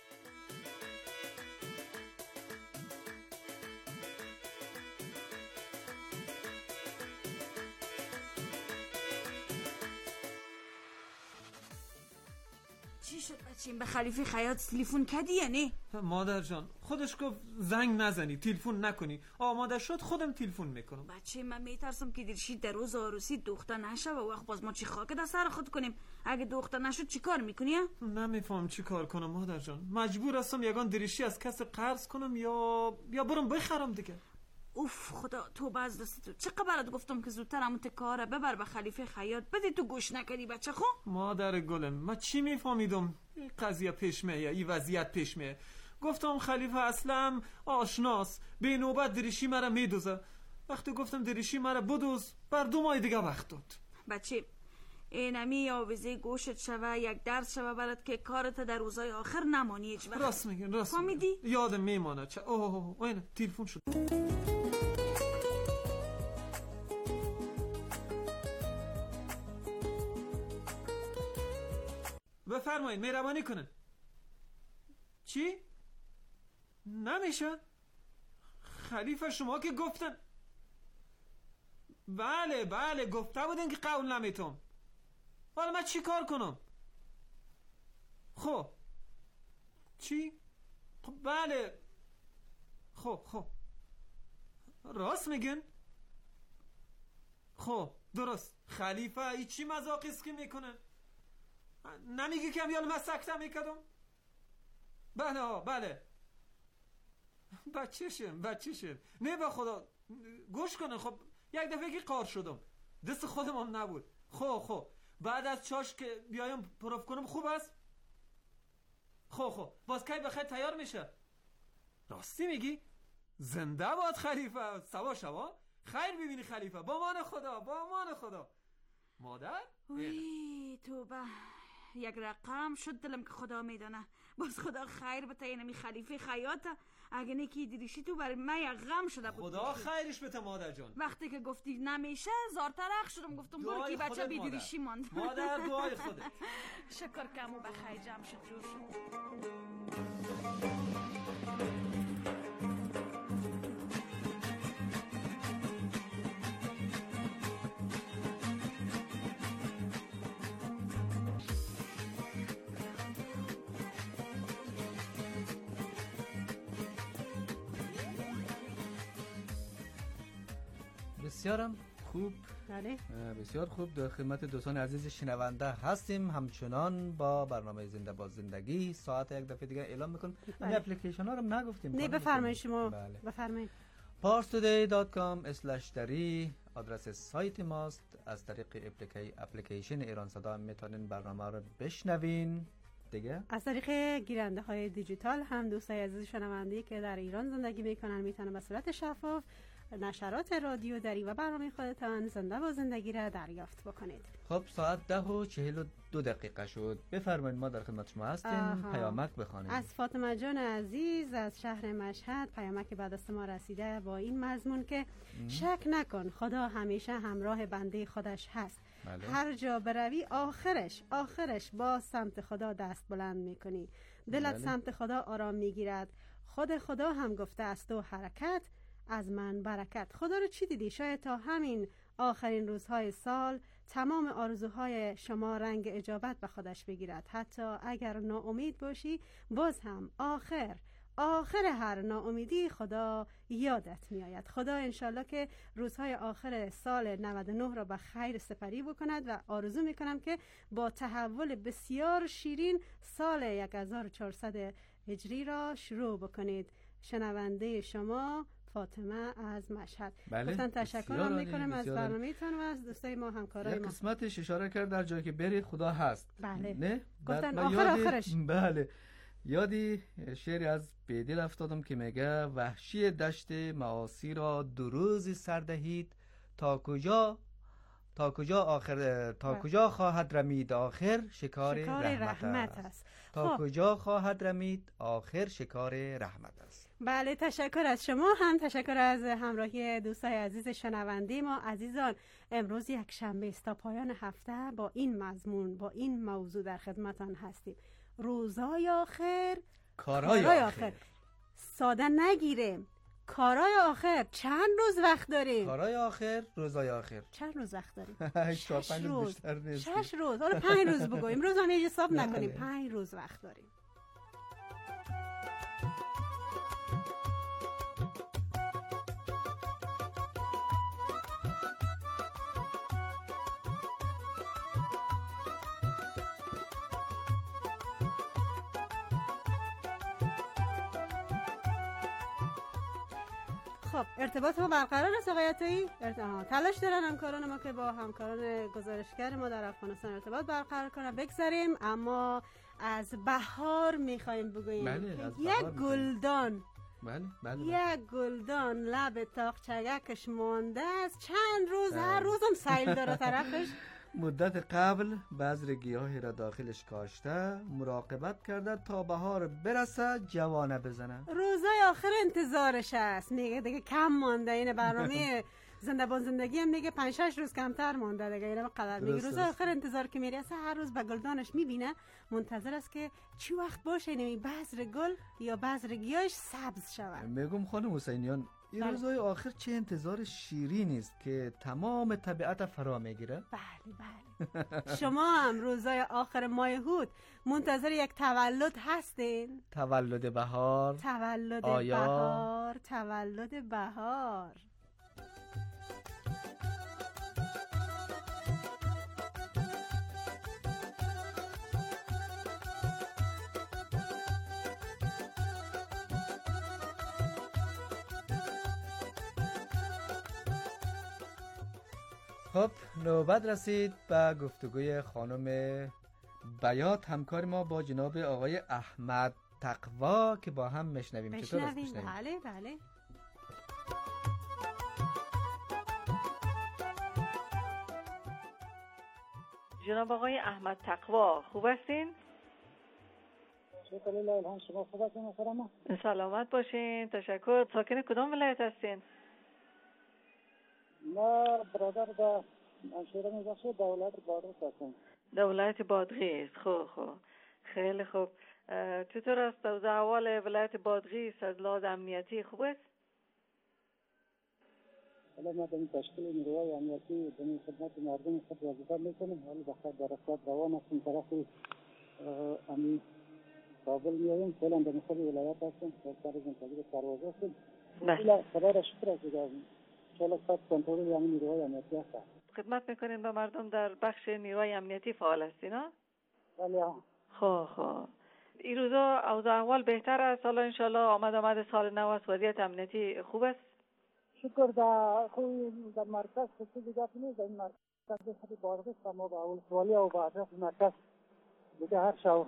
چی شد بچیم؟ به خلیفه خیاط تلفن کردی یا نه؟ مادر جان خودش گفت زنگ نزنی، تلفن نکنی. آماده شد خودم تلفن میکنم. بچه من میترسم که درشی در روز عروسی دوخته نشه و وقت باز ما چی خاک در سر خود کنیم. اگه دوخته نشد چی کار میکنی؟ نمیفهم چی کار کنم مادر جان. مجبور هستم یگان درشی از کس قرض کنم یا یا برم بخرم دیگه. اوف خدا توبه از دست تو. چه قبرت گفتم که زودتر همون کاره ببر به خلیفه خیاط بده، تو گوش نکردی بچه خو؟ مادر گلم من چی میفهمیدم این قضیه پیش میه، این وضعیت پیش میه. گفتم خلیفه اصلا آشناس، به نوبت درشی مرا میدوزه. وقتی گفتم درشی مرا بدوز بر دو ماه دیگه وقت داد. بچه اینمی آویزه گوشت شوه، یک درس شوه برات که کارت در روزای آخر نمانی هیچ وقت. راست میگن راست فهمیدی؟ یادم میمانه. چه اوه اوه تلفن شد. بفرمایید مهربانی کنن. چی؟ نمیشه؟ خلیفه شما که گفتن. بله بله گفته بودن که قول نمیتون. حالا من چی کار کنم؟ خب چی؟ خب بله. خب خب راست میگن؟ خب درست. خلیفه ای چی مذاقی است که میکنن؟ نمیگی که یال من سکته میکردم؟ بله ها بله. بچهشم بچهشم نه به خدا گوش کنن. خب یک دفعه که قار شدم دست خودم هم نبود. خب خب بعد از چاش که بیایم پروف کنم خوب است؟ خب خب باز کی بخیر تیار میشه؟ راستی میگی؟ زنده باد خلیفه. سوا شوا خیر ببینی خلیفه. با امان خدا با امان خدا. مادر؟ وی توبه یک رقم شد دلم که خدا میدانه. باز خدا خیر بته اینمی خلیفه خیاطه. اگه نکی دیریشی تو برای من یک غم شده بود. خدا خیرش بته مادر جان. وقتی که گفتی نمیشه زارتر اخ شدم. گفتم برو که بچه بی دیریشی ماند. مادر دعای خودت. شکر کمو بخیر جمع شد جور شد. بسیارم خوب. بله بسیار خوب. در خدمت دوستان عزیز شنونده هستیم همچنان با برنامه زنده با زندگی. ساعت یک دفعه دیگه اعلام میکنم. این اپلیکیشن ها رو هم نگفتیم. نه بفرمایید شما. بله. بفرمایید. پارس تودی دات کام اسلش دری آدرس سایت ماست. از طریق اپلیکیشن ایران صدا میتونین برنامه رو بشنوین. دیگه از طریق گیرنده های دیجیتال هم دوستای عزیز شنونده که در ایران زندگی میکنن میتونن به صورت شفاف نشرات رادیو دری و برنامه خودتان زنده و زندگی را دریافت بکنید. خب ساعت ده و چهل و دو دقیقه شد. بفرمایید، ما در خدمت شما هستیم. پیامک بخوانید. از فاطمه جان عزیز از شهر مشهد پیامک بعد از ما رسیده با این مضمون که ام. شک نکن خدا همیشه همراه بنده خودش هست. بله. هر جا بروی آخرش آخرش با سمت خدا دست بلند میکنی. دلت بله. سمت خدا آرام میگیرد. خود خدا هم گفته است و حرکت از من برکت. خدا رو چی دیدی؟ شاید تا همین آخرین روزهای سال تمام آرزوهای شما رنگ اجابت به خودش بگیرد. حتی اگر ناامید باشی باز هم آخر آخر هر ناامیدی خدا یادت می آید. خدا انشالله که روزهای آخر سال نود و نه را به خیر سپری بکند و آرزو می کنم که با تحول بسیار شیرین سال هزار و چهارصد هجری را شروع بکنید. شنونده شما فاطمه از مشهد. بله. گفتن تشکر میکنم از برنامه‌تان و از دوستای ما همکارای ما. قسمتش اشاره کرد در جایی که بری خدا هست. بله. نه؟ گفتن آخر آخرش. بله. یادی شعری از بیدل افتادم که میگه وحشی دشت معاصی را دو روز سردهید تا کجا تا کجا آخر تا کجا خواهد رمید آخر شکار, شکار رحمت, رحمت است. است تا خب. کجا خواهد رمید آخر شکار رحمت است. بله تشکر از شما هم، تشکر از همراهی دوستای عزیز شنونده ما. عزیزان امروز یک شنبه است، تا پایان هفته با این مضمون با این موضوع در خدمتان هستیم. روزای آخر کارهای, کارهای آخر. آخر ساده نگیریم. کارهای آخر چند روز وقت داریم؟ کارهای آخر روزای آخر چند روز وقت داریم؟ شش روز شش روز حالا پنج روز بگو. امروز هم یه حساب نکنیم. پنج روز وقت داریم. خب ارتباط ما برقرار است آقای عطایی؟ تلاش دارن همکاران ما که با همکاران گزارشگر ما در افغانستان ارتباط برقرار کنن. بگذاریم اما از بهار میخوایم بگوییم. بله، از یک گلدان بله بله یک گلدان لب تاقچگکش مانده است چند روز، هر روزم سیل داره طرفش. مدت قبل بذر گیاهی را داخلش کاشته، مراقبت کرده تا بهار برسه جوانه بزنه. روزای آخر انتظارش است. میگه دیگه کم مانده. این برنامه زنده با زندگی هم میگه پنج شش روز کمتر مانده دیگه. اینم قدر میگه روزای آخر انتظار که میره. اصلا هر روز به گلدانش میبینه، منتظر است که چی وقت باشه نمی بذر گل یا بذر گیاهش سبز شود. میگم خانم حسینیان این روزهای آخر چه انتظار شیرینی است که تمام طبیعت فرا میگیره. بله بله. شما هم روزهای آخر ماه هود منتظر یک تولد هستین؟ تولد بهار. تولد آیا؟ بهار تولد بهار. خب نوبت رسید به گفتگوی خانم بیات، همکار ما با جناب آقای احمد تقوا که با هم میشنویم. چطور است؟ بشنویم. بله بله. جناب آقای احمد تقوا خوب هستین؟ شکر لله الحمد. شما خوب هستین محترم؟ سلامت باشین. تشکر. ساکن کدام ولایت هستین؟ ما برادر در منشوره میباشه دولت بادغیس هستیم. دولت بادغیس. خب خب خیلی خوب. چطور است اوضاع احوال ولایت بادغیس از لحاظ امنیتی خوب است؟ حالا ما در این تشکیل نیروهای امنیتی در این خدمت مردم خود وظیفه میکنیم. حالا بخیر در اصلاح روان هستیم. طرف امنی کابل میاییم. فعلا در خود ولایت هستیم. سر منتظر پرواز هستیم. بله. خدا را شکر است که چاله خط کنترل یعنی نیروهای امنیتی هست. خدمت میکنین به مردم در بخش نیروهای امنیتی فعال هستین ها؟ بله. خب خب این روزا اوضاع احوال بهتر است. حالا انشالله آمد آمد سال نو است. وضعیت امنیتی خوب است؟ شکر. در خوی در مرکز کسی دیگه نیست. در این مرکز خیلی بارگیست ما با اول سوالی و با اطراف مرکز دیگه هر شو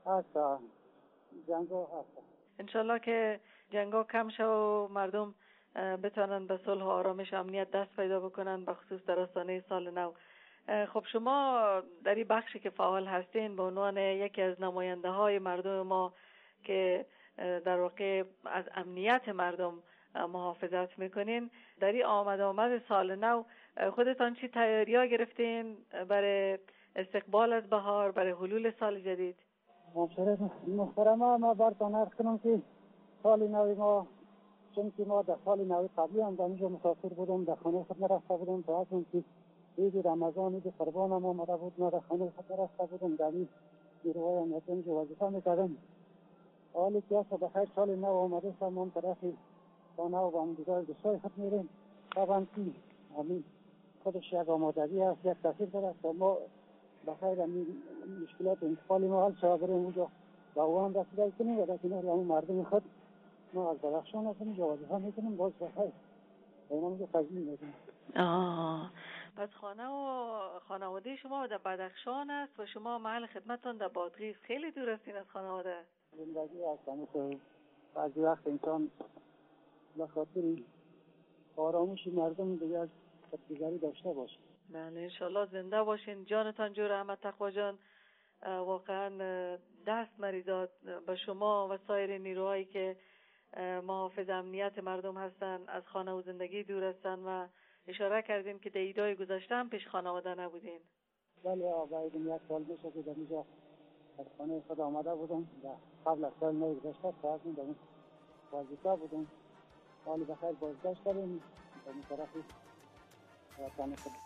هست جنگو هست. انشالله که جنگو کم شو و مردم بتانن به صلح و آرامش و امنیت دست پیدا بکنن، به خصوص در آستانه سال نو. خب شما در این بخشی که فعال هستین به عنوان یکی از نماینده های مردم ما که در واقع از امنیت مردم محافظت میکنین، در این آمد آمد سال نو خودتان چی تیاری‌ها گرفتین برای استقبال از بهار، برای حلول سال جدید؟ محترمه، ما براتون عرض کنم که سال نو ما، چون که ما در سال نو قبلی هم در اینجا مسافر بودم، در خانه خود نرفته بودم تا از که عید رمضان، عید قربان هم آمده بود، ما در خانه خود نرفته بودم، در این نیروهای امنیتی اینجا وظیفه میکردم. حالی که اصلا بخیر سال نو آمده سم هم طرفی با نو با هم دیگر دوستای خود میریم. طبعا که همین خودش یک آمادگی هست، یک تاثیر داره تا ما بخیر همین مشکلات انتقالی ما حل شود بریم اونجا با او هم رسیده کنیم و در کنار همون مردم خود ما از بدخشان هستیم اینجا وظیفه میکنیم، باز بخیر اینا اینجا تجلیل میکنیم. آه پس خانه و خانواده شما در بدخشان است و شما محل خدمتتان در بادغیس. خیلی دور هستین از خانواده؟ زندگی هست همیشه بعضی وقت انسان به خاطر آرامش مردم دیگر خودگذری داشته باشه. بله انشالله زنده باشین، جانتان جور. احمد تقوی جان واقعا دست مریضات به شما و سایر نیروهایی که محافظ امنیت مردم هستن از خانه و زندگی دور هستن و اشاره کردیم که دیدای گذشته هم پیش خانواده نبودین. بله آقای یک سال میشه که در اینجا از خانه خود آمده بودم، قبل از سال نو گذشته تا از این در وظیفه بودم، حالی بخیر بازگشت کردیم در این طرفی وطن خود.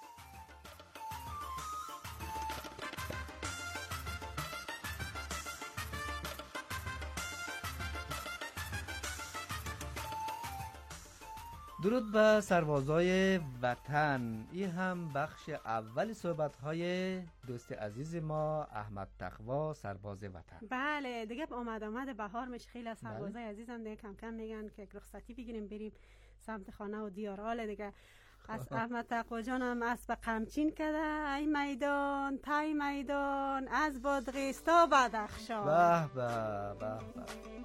درود به سربازای وطن. این هم بخش اول صحبت‌های دوست عزیز ما احمد تقوی، سرباز وطن. بله دیگه آمد آمد بهار میشه، خیلی از سربازای عزیزم دیگه کم کم میگن که رخصتی بگیریم بریم سمت خانه و دیار. حالا دیگه از احمد تقوی جانم اسب قمچین کده، ای میدان تای میدان از بادغیس تا بدخشان. به به به به.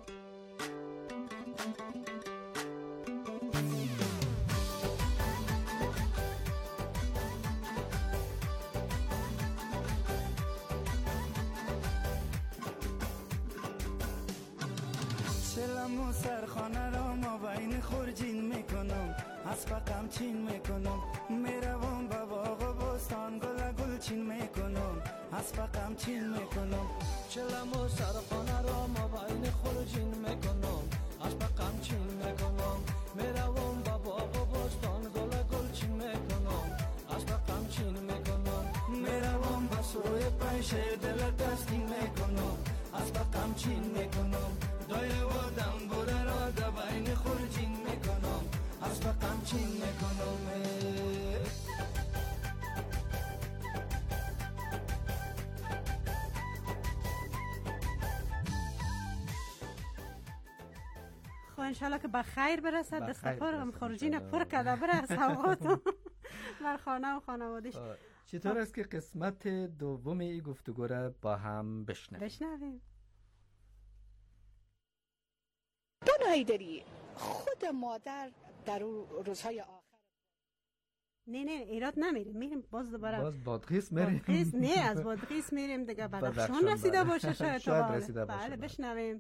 چلم و سرخانه را ما بین خورجین میکنم، اسب قمچین میکنم، میروم به باغ و بستان گل گل چین میکنم، اسب قمچین میکنم. چلم و سرخانه را ما بین خورجین میکنم، اسب قمچین میکنم، میروم به باغ و بستان گل گل چین میکنم، اسب قمچین میکنم، میروم به سوی پنشه دل دستین میکنم، اسب قمچین میکنم. دایره و دنبوره را در بین خورجین میکنم، اسب قمچین میکنم. خب انشالله که بخیر برسد، دست پارم خورجین پر کده بره سوقاتو بر خانه و خانوادش. چطور است که قسمت دوم این گفتگو را با هم بشنویم؟ بشنویم. بانو حیدری، خود مادر در روزهای آخر نه نه ایراد نمیریم، میریم باز دوباره باز بادغیس میریم. بادغیس نه از بادغیس میریم دیگه بدخشان رسیده باشه شاید. شاید رسیده باشه. بله بشنویم.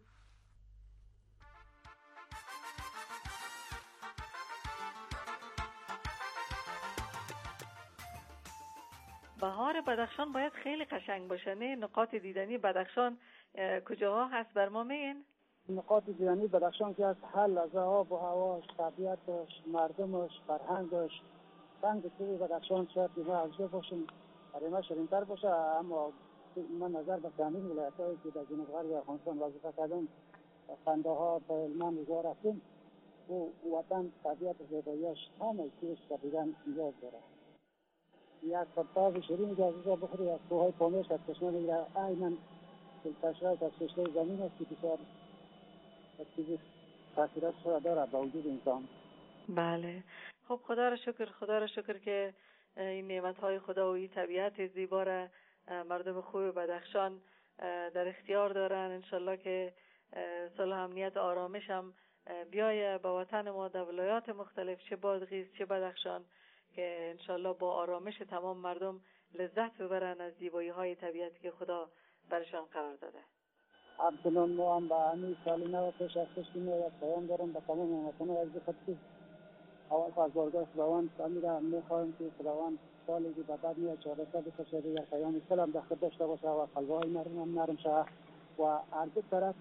بهار بدخشان باید خیلی قشنگ باشه نه؟ نقاط دیدنی بدخشان کجاها هست بر ما میگین؟ نقاط دیدنی بدخشان که از حل از آب و هواش، طبیعتش، مردمش، فرهنگش، رنگ توی بدخشان شاید ما عرضه باشیم برای ما شیرین‌تر باشه. اما من نظر به تمام ولایت‌هایی که در جنوب غرب افغانستان وظیفه کردم، قندهار تا هلمند اونجا رفتیم، و وطن طبیعت زیباییش همه چیزش تقریبا امتیاز داره. یک پرتاب شیرین که از اینجا بخوری از کوههای پامیش از چشمه میگیره، عیناً تشریف از کشته زمین است که بسیار چیزی تاثیرات را داره با وجود انسان. بله خب خدا را شکر، خدا را شکر که این نعمت‌های خدا و این طبیعت زیبا را مردم خوب بدخشان در اختیار دارن. انشالله که صلح امنیت آرامش هم بیای به وطن ما در ولایات مختلف، چه بادغیس چه بدخشان، که انشالله با آرامش تمام مردم لذت ببرن از زیبایی های طبیعتی که خدا برشان قرار داده. همچنان ما هم به همین سال نو پیش از کشتیم یک پیام دارم به تمام هموطنان عزیز خودی. اول از بارگاه خداوند امیره میخواهیم که خداوند سالی که به بعد میاد چهارده بکشه یک پیام سلام در خود داشته باشه و قلبهای نرم نرم شود و هر دو طرف